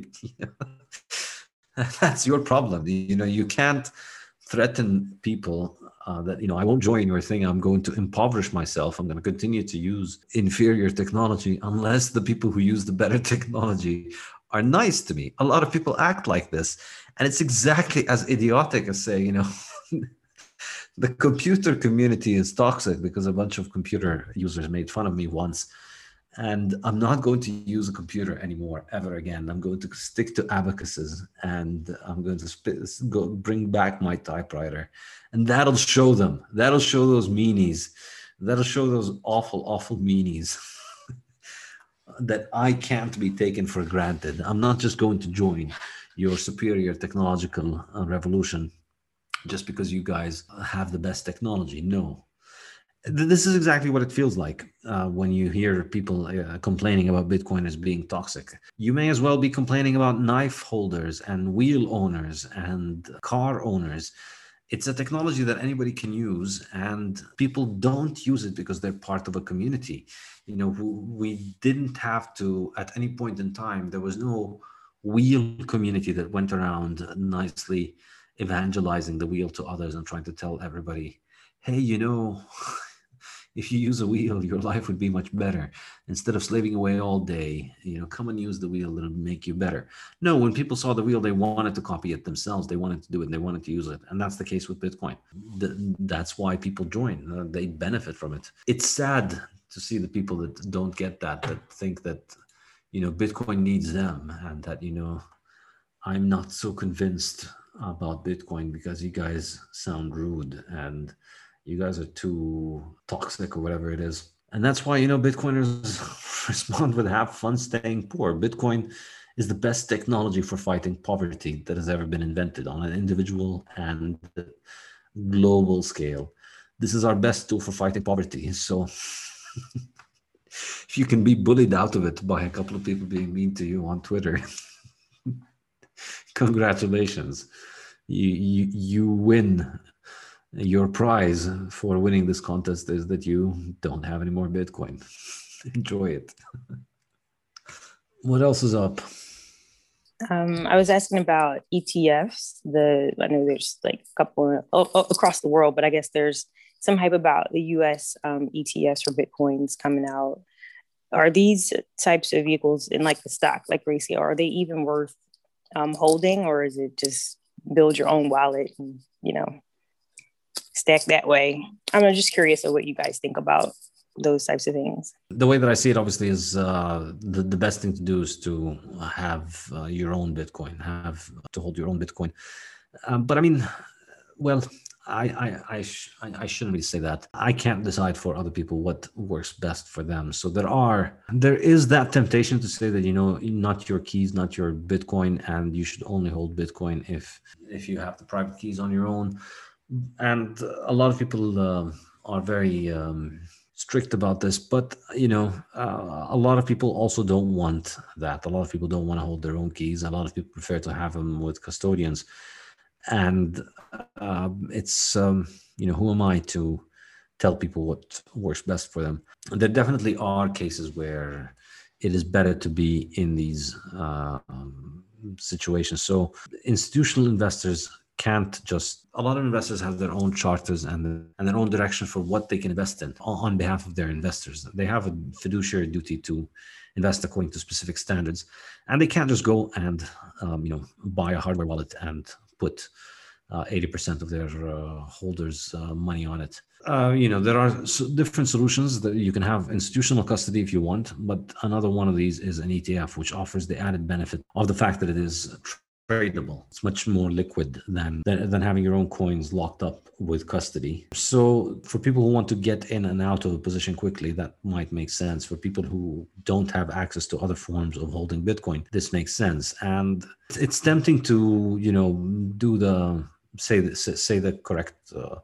that's your problem. You can't threaten people that, I won't join your thing. I'm going to impoverish myself. I'm going to continue to use inferior technology unless the people who use the better technology are nice to me. A lot of people act like this. And it's exactly as idiotic as say, the computer community is toxic because a bunch of computer users made fun of me once. And I'm not going to use a computer anymore, ever again. I'm going to stick to abacuses, and I'm going to bring back my typewriter. And that'll show them. That'll show those meanies. That'll show those awful, awful meanies that I can't be taken for granted. I'm not just going to join your superior technological revolution just because you guys have the best technology. No. This is exactly what it feels like when you hear people complaining about Bitcoin as being toxic. You may as well be complaining about knife holders and wheel owners and car owners. It's a technology that anybody can use, and people don't use it because they're part of a community. We didn't have to, at any point in time, there was no wheel community that went around nicely evangelizing the wheel to others and trying to tell everybody, hey, if you use a wheel, your life would be much better. Instead of slaving away all day, come and use the wheel, it'll make you better. No, when people saw the wheel, they wanted to copy it themselves. They wanted to do it and they wanted to use it. And that's the case with Bitcoin. That's why people join. They benefit from it. It's sad to see the people that don't get that think that, Bitcoin needs them, and that, I'm not so convinced about Bitcoin because you guys sound rude and you guys are too toxic or whatever it is. And that's why, Bitcoiners respond with have fun staying poor. Bitcoin is the best technology for fighting poverty that has ever been invented on an individual and global scale. This is our best tool for fighting poverty. So if you can be bullied out of it by a couple of people being mean to you on Twitter, congratulations. You win. Your prize for winning this contest is that you don't have any more Bitcoin. Enjoy it. What else is up? I was asking about ETFs. I know there's like a couple across the world, but I guess there's some hype about the US ETFs for Bitcoins coming out. Are these types of vehicles in like the stock, like Ratio, are they even worth holding, or is it just build your own wallet and, stack that way? I'm just curious of what you guys think about those types of things. The way that I see it, obviously, is the best thing to do is to have your own Bitcoin, to hold your own Bitcoin. But I mean, well, I shouldn't really say that. I can't decide for other people what works best for them. So there is that temptation to say that, not your keys, not your Bitcoin, and you should only hold Bitcoin if you have the private keys on your own. And a lot of people are very strict about this, but a lot of people also don't want that. A lot of people don't want to hold their own keys. A lot of people prefer to have them with custodians. And it's who am I to tell people what works best for them? And there definitely are cases where it is better to be in these situation. So institutional investors can't just, a lot of investors have their own charters and their own direction for what they can invest in on behalf of their investors. They have a fiduciary duty to invest according to specific standards, and they can't just go and buy a hardware wallet and put 80% of their holders' money on it. There are different solutions that you can have institutional custody if you want, but another one of these is an ETF, which offers the added benefit of the fact that it is tradable. It's much more liquid than having your own coins locked up with custody. So for people who want to get in and out of a position quickly, that might make sense. For people who don't have access to other forms of holding Bitcoin, this makes sense. And it's tempting to, do say the correct, the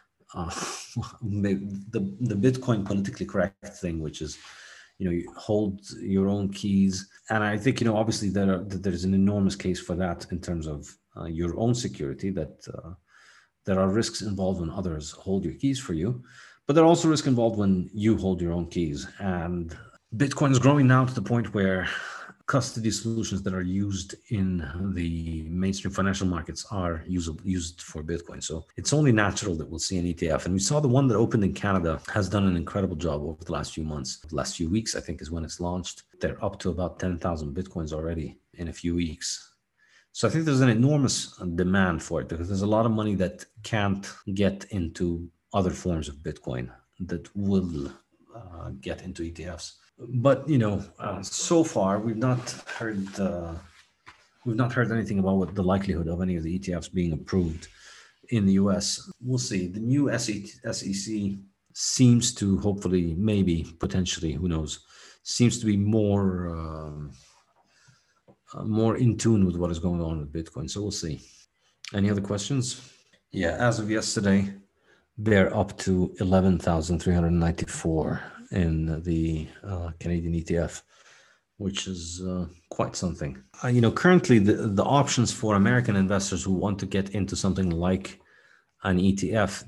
Bitcoin politically correct thing, which is, you hold your own keys. And I think, obviously there's an enormous case for that in terms of your own security, that there are risks involved when others hold your keys for you, but there are also risks involved when you hold your own keys. And Bitcoin is growing now to the point where custody solutions that are used in the mainstream financial markets are used for Bitcoin. So it's only natural that we'll see an ETF. And we saw the one that opened in Canada has done an incredible job over the last few months. The last few weeks, I think, is when it's launched. They're up to about 10,000 Bitcoins already in a few weeks. So I think there's an enormous demand for it, because there's a lot of money that can't get into other forms of Bitcoin that will get into ETFs. But so far we've not heard anything about what the likelihood of any of the ETFs being approved in the US. We'll see. The new SEC seems to, hopefully, maybe, potentially, who knows, seems to be more in tune with what is going on with Bitcoin. So we'll see. Any other questions? Yeah, as of yesterday, they're up to 11,394 in the Canadian ETF, which is quite something. Currently the options for American investors who want to get into something like an ETF,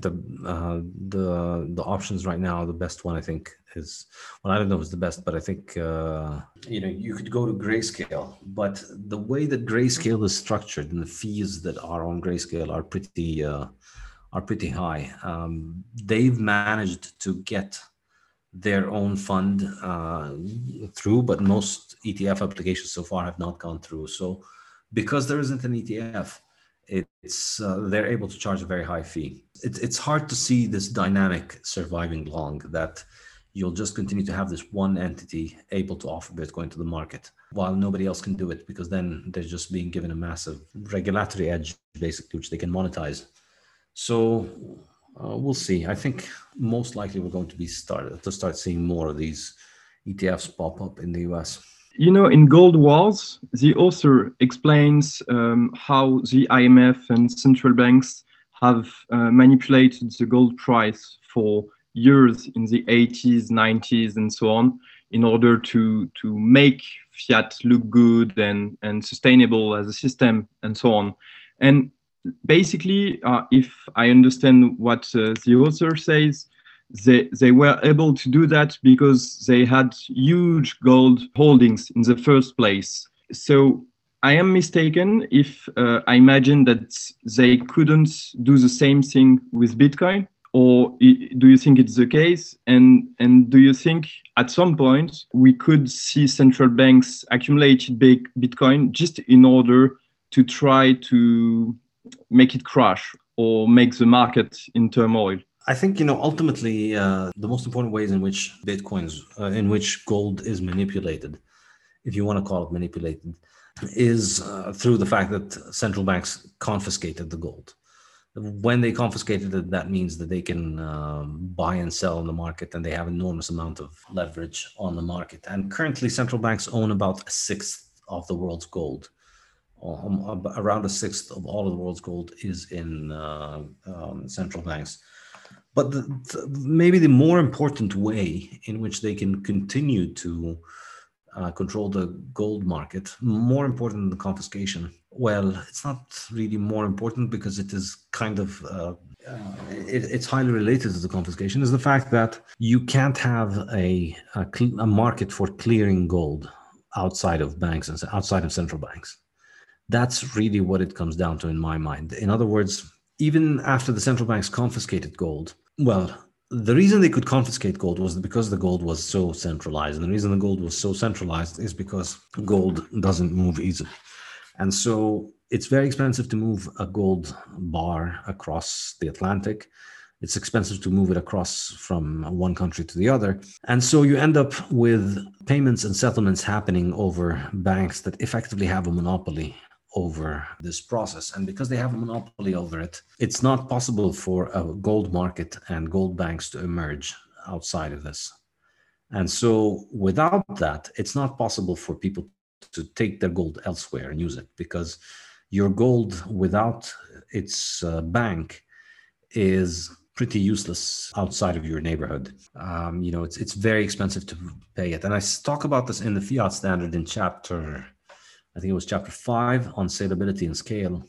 the options right now, the best one I think is, well, I don't know if it's the best, but I think you could go to Grayscale. But the way that Grayscale is structured and the fees that are on Grayscale are pretty high. They've managed to get their own fund through, but most ETF applications so far have not gone through. So because there isn't an ETF, they're able to charge a very high fee. It's hard to see this dynamic surviving long, that you'll just continue to have this one entity able to offer Bitcoin to the market while nobody else can do it, because then they're just being given a massive regulatory edge, basically, which they can monetize. So we'll see. I think most likely we're going to start seeing more of these ETFs pop up in the US. In Gold Wars, the author explains how the IMF and central banks have manipulated the gold price for years in the 80s, 90s, and so on, in order to make fiat look good and sustainable as a system, and so on. And basically, if I understand what the author says, they were able to do that because they had huge gold holdings in the first place. So I am mistaken if I imagine that they couldn't do the same thing with Bitcoin, or do you think it's the case? And do you think at some point we could see central banks accumulate Bitcoin just in order to try to make it crash or make the market in turmoil? I think, ultimately, the most important ways in which in which gold is manipulated, if you want to call it manipulated, is through the fact that central banks confiscated the gold. When they confiscated it, that means that they can buy and sell in the market, and they have an enormous amount of leverage on the market. And currently, central banks own about a sixth of the world's gold. Around a sixth of all of the world's gold is in central banks. But maybe the more important way in which they can continue to control the gold market, more important than the confiscation, well, it's not really more important, because it is kind of, it's highly related to the confiscation, is the fact that you can't have a market for clearing gold outside of banks and outside of central banks. That's really what it comes down to in my mind. In other words, even after the central banks confiscated gold, well, the reason they could confiscate gold was because the gold was so centralized. And the reason the gold was so centralized is because gold doesn't move easily. And so it's very expensive to move a gold bar across the Atlantic. It's expensive to move it across from one country to the other. And so you end up with payments and settlements happening over banks that effectively have a monopoly over this process. And because they have a monopoly over it, it's not possible for a gold market and gold banks to emerge outside of this. And so without that, it's not possible for people to take their gold elsewhere and use it, because your gold without its bank is pretty useless outside of your neighborhood. It's very expensive to pay it. And I talk about this in the fiat standard in chapter 5 on salability and scale.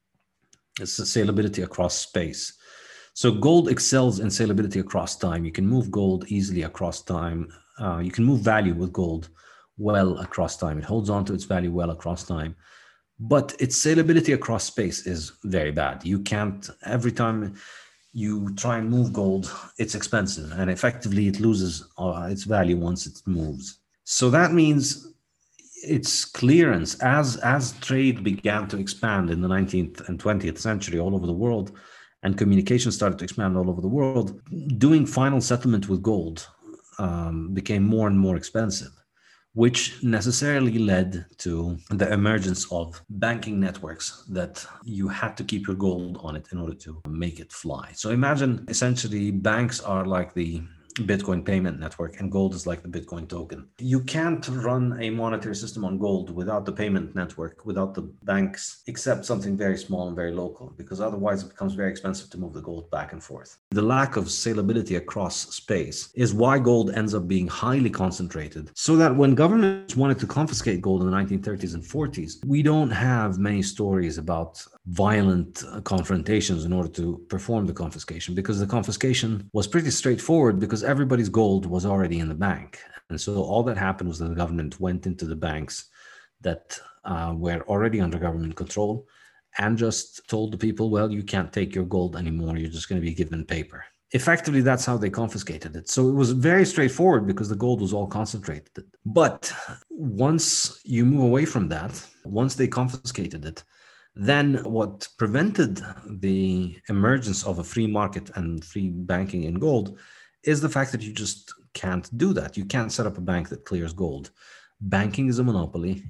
It's salability across space. So gold excels in salability across time. You can move gold easily across time. You can move value with gold well across time. It holds on to its value well across time. But its salability across space is very bad. You can't, every time you try and move gold, it's expensive, and effectively it loses its value once it moves. So that means its clearance, as trade began to expand in the 19th and 20th century all over the world, and communication started to expand all over the world, doing final settlement with gold became more and more expensive, which necessarily led to the emergence of banking networks that you had to keep your gold on it in order to make it fly. So imagine essentially banks are like the Bitcoin payment network, and gold is like the Bitcoin token. You can't run a monetary system on gold without the payment network, without the banks, except something very small and very local, because otherwise it becomes very expensive to move the gold back and forth. The lack of salability across space is why gold ends up being highly concentrated, so that when governments wanted to confiscate gold in the 1930s and 40s, we don't have many stories about violent confrontations in order to perform the confiscation, because the confiscation was pretty straightforward, because everybody's gold was already in the bank. And so all that happened was that the government went into the banks that were already under government control and just told the people, well, you can't take your gold anymore. You're just going to be given paper. Effectively, that's how they confiscated it. So it was very straightforward because the gold was all concentrated. But once you move away from that, once they confiscated it, then what prevented the emergence of a free market and free banking in gold is the fact that you just can't do that. You can't set up a bank that clears gold. Banking is a monopoly.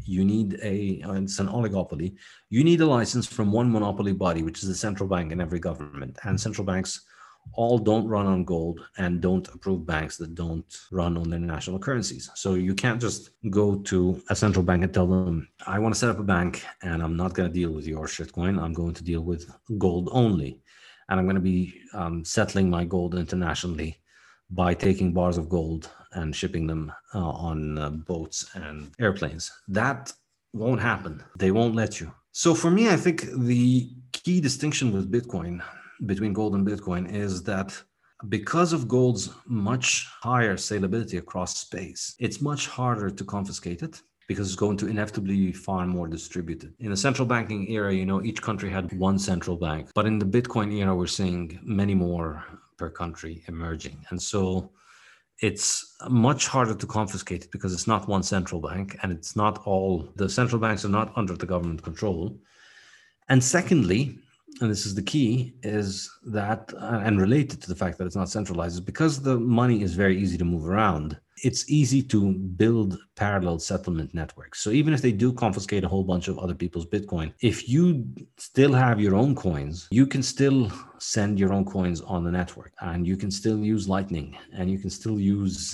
It's an oligopoly. You need a license from one monopoly body, which is the central bank in every government. And central banks all don't run on gold and don't approve banks that don't run on their national currencies. So you can't just go to a central bank and tell them, I want to set up a bank and I'm not going to deal with your shitcoin. I'm going to deal with gold only. And I'm going to be settling my gold internationally by taking bars of gold and shipping them on boats and airplanes. That won't happen. They won't let you. So for me, I think the key distinction with Bitcoin, between gold and Bitcoin, is that because of gold's much higher salability across space, it's much harder to confiscate it because it's going to inevitably be far more distributed. In the central banking era, each country had one central bank, but in the Bitcoin era, we're seeing many more per country emerging. And so it's much harder to confiscate it because it's not one central bank, and it's not all, the central banks are not under the government control. And secondly, and this is the key, is that, and related to the fact that it's not centralized, is because the money is very easy to move around, it's easy to build parallel settlement networks. So even if they do confiscate a whole bunch of other people's Bitcoin, if you still have your own coins, you can still send your own coins on the network, and you can still use Lightning, and you can still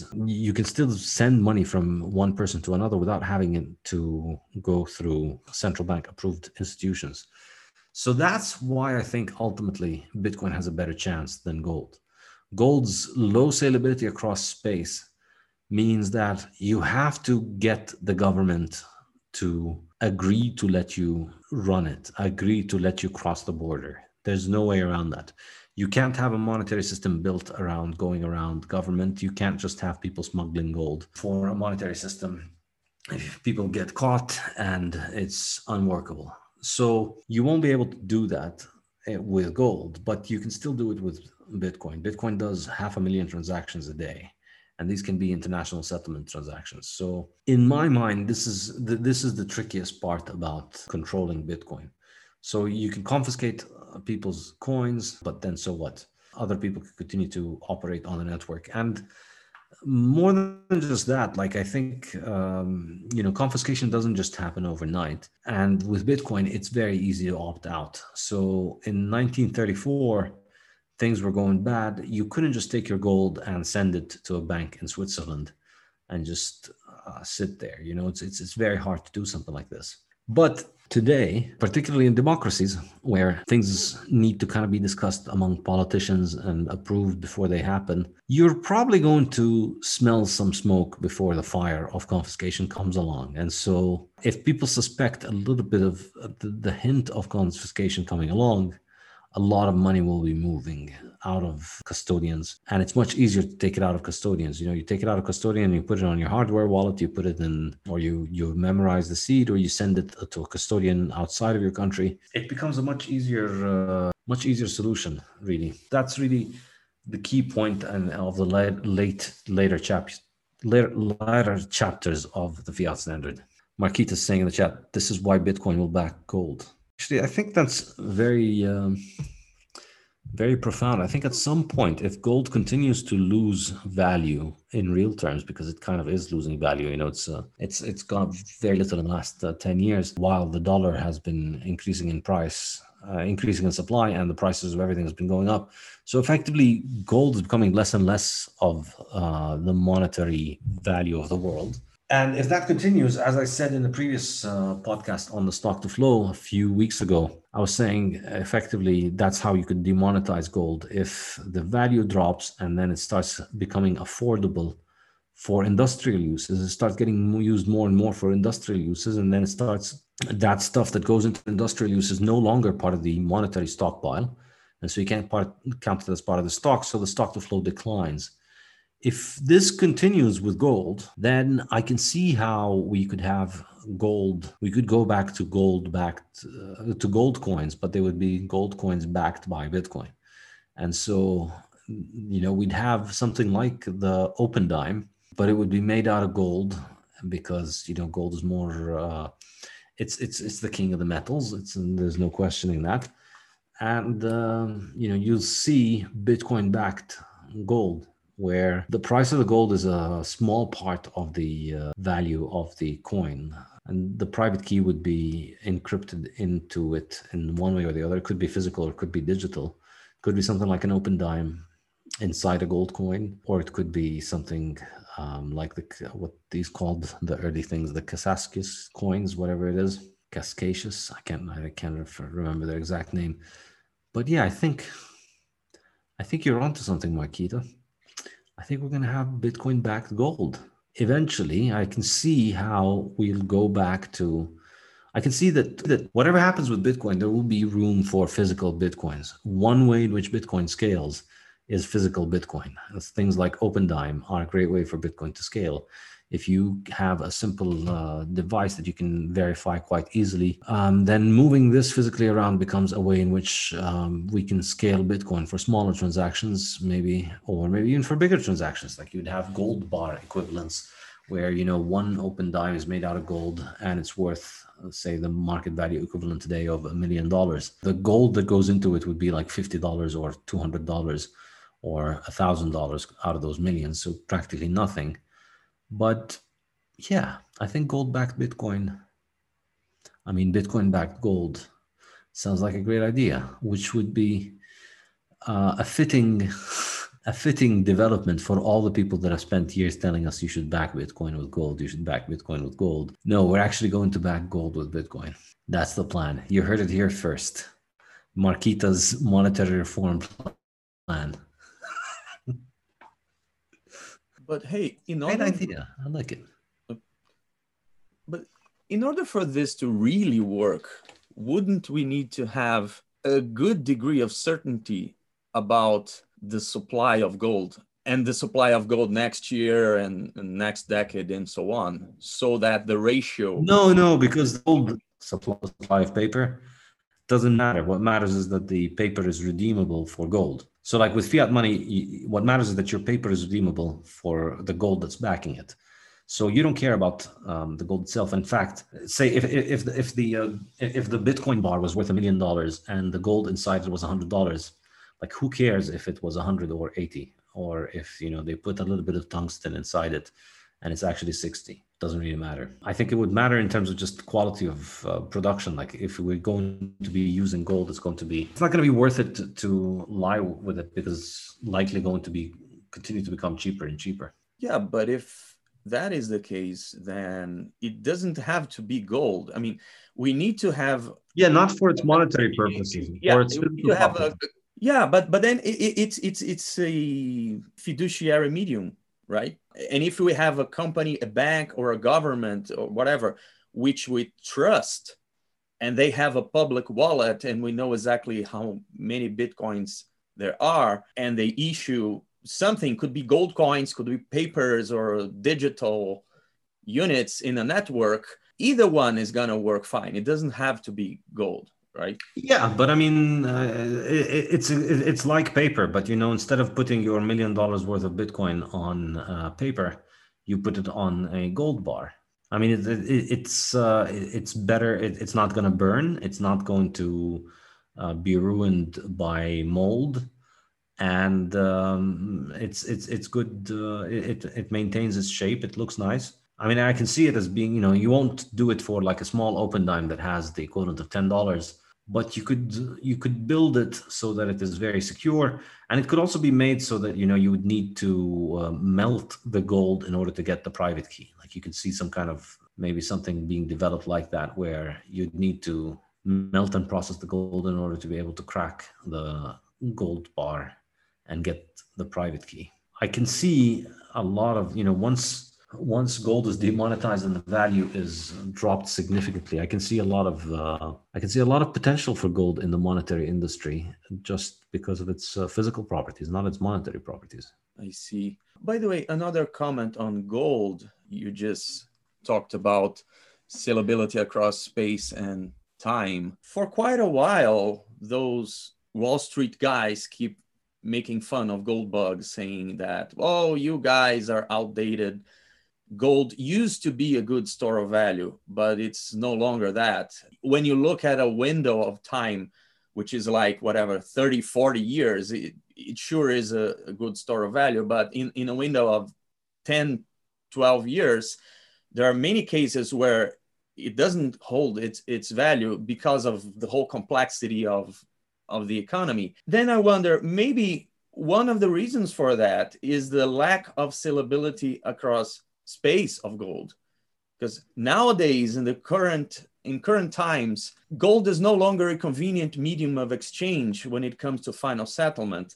send money from one person to another without having it to go through central bank approved institutions. So that's why I think ultimately Bitcoin has a better chance than gold. Gold's low salability across space means that you have to get the government to agree to let you run it, agree to let you cross the border. There's no way around that. You can't have a monetary system built around going around government. You can't just have people smuggling gold for a monetary system. If people get caught, and it's unworkable. So you won't be able to do that with gold, but you can still do it with Bitcoin. Bitcoin does 500,000 transactions a day, and these can be international settlement transactions. So in my mind, this is the trickiest part about controlling Bitcoin. So you can confiscate people's coins, but then so what? Other people can continue to operate on the network. And more than just that, like I think, confiscation doesn't just happen overnight. And with Bitcoin, it's very easy to opt out. So in 1934, things were going bad. You couldn't just take your gold and send it to a bank in Switzerland and just sit there. It's very hard to do something like this. But today, particularly in democracies where things need to kind of be discussed among politicians and approved before they happen, you're probably going to smell some smoke before the fire of confiscation comes along. And so if people suspect a little bit of the hint of confiscation coming along, a lot of money will be moving out of custodians, and it's much easier to take it out of custodians. You take it out of custodian, you put it on your hardware wallet, you put it in, or you memorize the seed, or you send it to a custodian outside of your country. It becomes a much easier solution, really. That's really the key point of the later chapters of the fiat standard. Marquita is saying in the chat, this is why Bitcoin will back gold. Actually, I think that's very, very profound. I think at some point, if gold continues to lose value in real terms, because it kind of is losing value, it's gone up very little in the last 10 years, while the dollar has been increasing in price, increasing in supply, and the prices of everything has been going up. So effectively, gold is becoming less and less of the monetary value of the world. And if that continues, as I said in the previous podcast on the stock to flow a few weeks ago, I was saying effectively that's how you could demonetize gold. If the value drops and then it starts becoming affordable for industrial uses, it starts getting used more and more for industrial uses, and then it starts, that stuff that goes into industrial use is no longer part of the monetary stockpile. And so you can't count it as part of the stock, so the stock to flow declines. If this continues with gold, then I can see how we could have gold. We could go back to gold coins, but they would be gold coins backed by Bitcoin. And so, we'd have something like the Opendime, but it would be made out of gold because, gold is more, it's the king of the metals. There's no questioning that. And, you'll see Bitcoin backed gold, where the price of the gold is a small part of the value of the coin. And the private key would be encrypted into it in one way or the other. It could be physical or it could be digital. It could be something like an Opendime inside a gold coin, or it could be something like what these called the early things, the Casascius coins, whatever it is. Cascacius, I can't remember their exact name. But yeah, I think you're onto something, Marquita. I think we're going to have Bitcoin backed gold. Eventually, I can see how we'll go back to, I can see that whatever happens with Bitcoin, there will be room for physical Bitcoins. One way in which Bitcoin scales is physical Bitcoin. Things like Opendime are a great way for Bitcoin to scale. If you have a simple device that you can verify quite easily, then moving this physically around becomes a way in which we can scale Bitcoin for smaller transactions, maybe even for bigger transactions. Like you'd have gold bar equivalents where, one Opendime is made out of gold and it's worth, say, the market value equivalent today of $1 million. The gold that goes into it would be like $50 or $200 or $1,000 out of those millions. So practically nothing. But yeah, I think Bitcoin-backed gold sounds like a great idea, which would be a fitting development for all the people that have spent years telling us you should back Bitcoin with gold, you should back Bitcoin with gold. No, we're actually going to back gold with Bitcoin. That's the plan. You heard it here first. Marquita's monetary reform plan. But hey, great idea. I like it. But in order for this to really work, wouldn't we need to have a good degree of certainty about the supply of gold and the supply of gold next year and next decade and so on, so that the ratio... No, because supply of paper, doesn't matter. What matters is that the paper is redeemable for gold. So like with fiat money, what matters is that your paper is redeemable for the gold that's backing it. So you don't care about the gold itself. In fact, say if the Bitcoin bar was worth $1 million and the gold inside it was $100, like who cares if it was 100 or 80, or if they put a little bit of tungsten inside it and it's actually 60? Doesn't really matter. I think it would matter in terms of just quality of production. Like if we're going to be using gold, it's not going to be worth it to lie with it, because it's likely going to continue to become cheaper and cheaper. Yeah, but if that is the case, then it doesn't have to be gold. I mean, we need to have... Yeah, not for its monetary purposes. Yeah, but then it's a fiduciary medium, right? And if we have a company, a bank, or a government, or whatever, which we trust, and they have a public wallet, and we know exactly how many Bitcoins there are, and they issue something, could be gold coins, could be papers or digital units in a network, either one is going to work fine. It doesn't have to be gold, right? Yeah, but I mean, it's like paper, but instead of putting your $1 million worth of Bitcoin on paper, you put it on a gold bar. I mean, it's better. It's not going to burn. It's not going to be ruined by mold. And it's good. It maintains its shape. It looks nice. I mean, I can see it as being, you won't do it for like a small open dime that has the equivalent of $10, but you could build it so that it is very secure, and it could also be made so that you would need to melt the gold in order to get the private key. Like you could see some kind of maybe something being developed like that, where you'd need to melt and process the gold in order to be able to crack the gold bar and get the private key. I can see a lot of, once gold is demonetized and the value is dropped significantly, I can see a lot of potential for gold in the monetary industry, just because of its physical properties, not its monetary properties. I see. By the way, another comment on gold. You just talked about salability across space and time. For quite a while, those Wall Street guys keep making fun of gold bugs, saying that, oh, you guys are outdated. Gold used to be a good store of value, but it's no longer that. When you look at a window of time, which is like 30, 40 years, it sure is a good store of value. But in a window of 10, 12 years, there are many cases where it doesn't hold its value because of the whole complexity of the economy. Then I wonder, maybe one of the reasons for that is the lack of salability across space of gold. Because nowadays, in current times, gold is no longer a convenient medium of exchange when it comes to final settlement.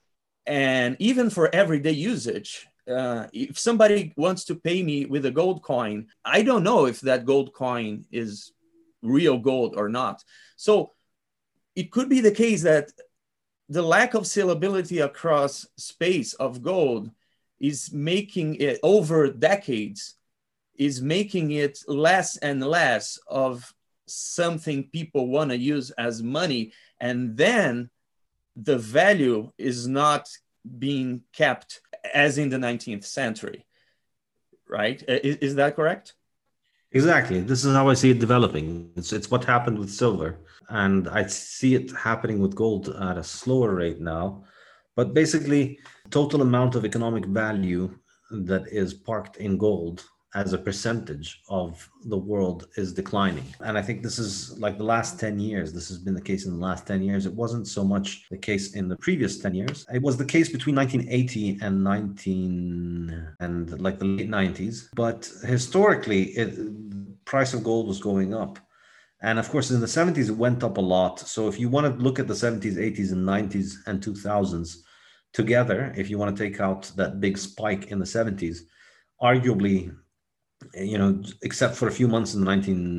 And even for everyday usage, if somebody wants to pay me with a gold coin, I don't know if that gold coin is real gold or not. So it could be the case that the lack of salability across space of gold is making it, over decades, is making it less and less of something people want to use as money. And then the value is not being kept as in the 19th century, right? Is that correct? Exactly. This is how I see it developing. It's what happened with silver. And I see it happening with gold at a slower rate now. But basically, total amount of economic value that is parked in gold as a percentage of the world is declining. And I think this is like the last 10 years. This has been the case in the last 10 years. It wasn't so much the case in the previous 10 years. It was the case between 1980 and like the late 90s. But historically, the price of gold was going up. And of course, in the 70s, it went up a lot. So if you want to look at the 70s, 80s, and 90s and 2000s together, if you want to take out that big spike in the 70s, arguably, except for a few months in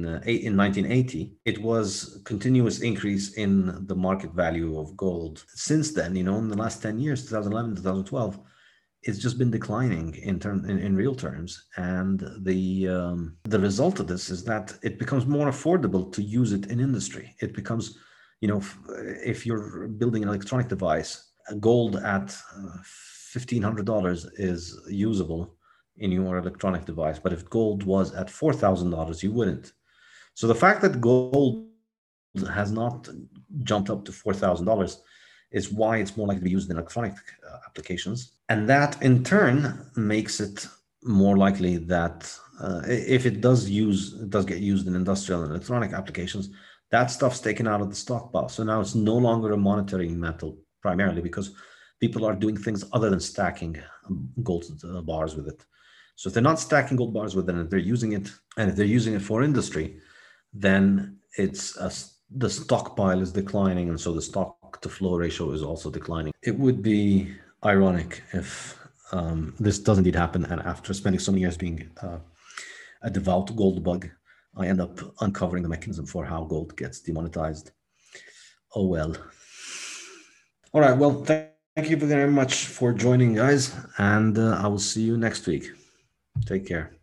1980, it was continuous increase in the market value of gold. Since then, in the last 10 years, 2011, 2012, it's just been declining in real terms, and the result of this is that it becomes more affordable to use it in industry. It becomes, if you're building an electronic device, gold at $1,500 is usable in your electronic device, but if gold was at $4,000, you wouldn't. So the fact that gold has not jumped up to $4,000 is why it's more likely to be used in electronic applications. And that in turn makes it more likely that if it does get used in industrial and electronic applications, that stuff's taken out of the stockpile. So now it's no longer a monetary metal primarily, because people are doing things other than stacking gold bars with it. So if they're not stacking gold bars with it, and if they're using it for industry, then the stockpile is declining, and so the stock to flow ratio is also declining. It would be ironic if this does indeed happen, and after spending so many years being a devout gold bug, I end up uncovering the mechanism for how gold gets demonetized. Oh well. All right, well, thank you very much for joining, guys, and I will see you next week. Take care.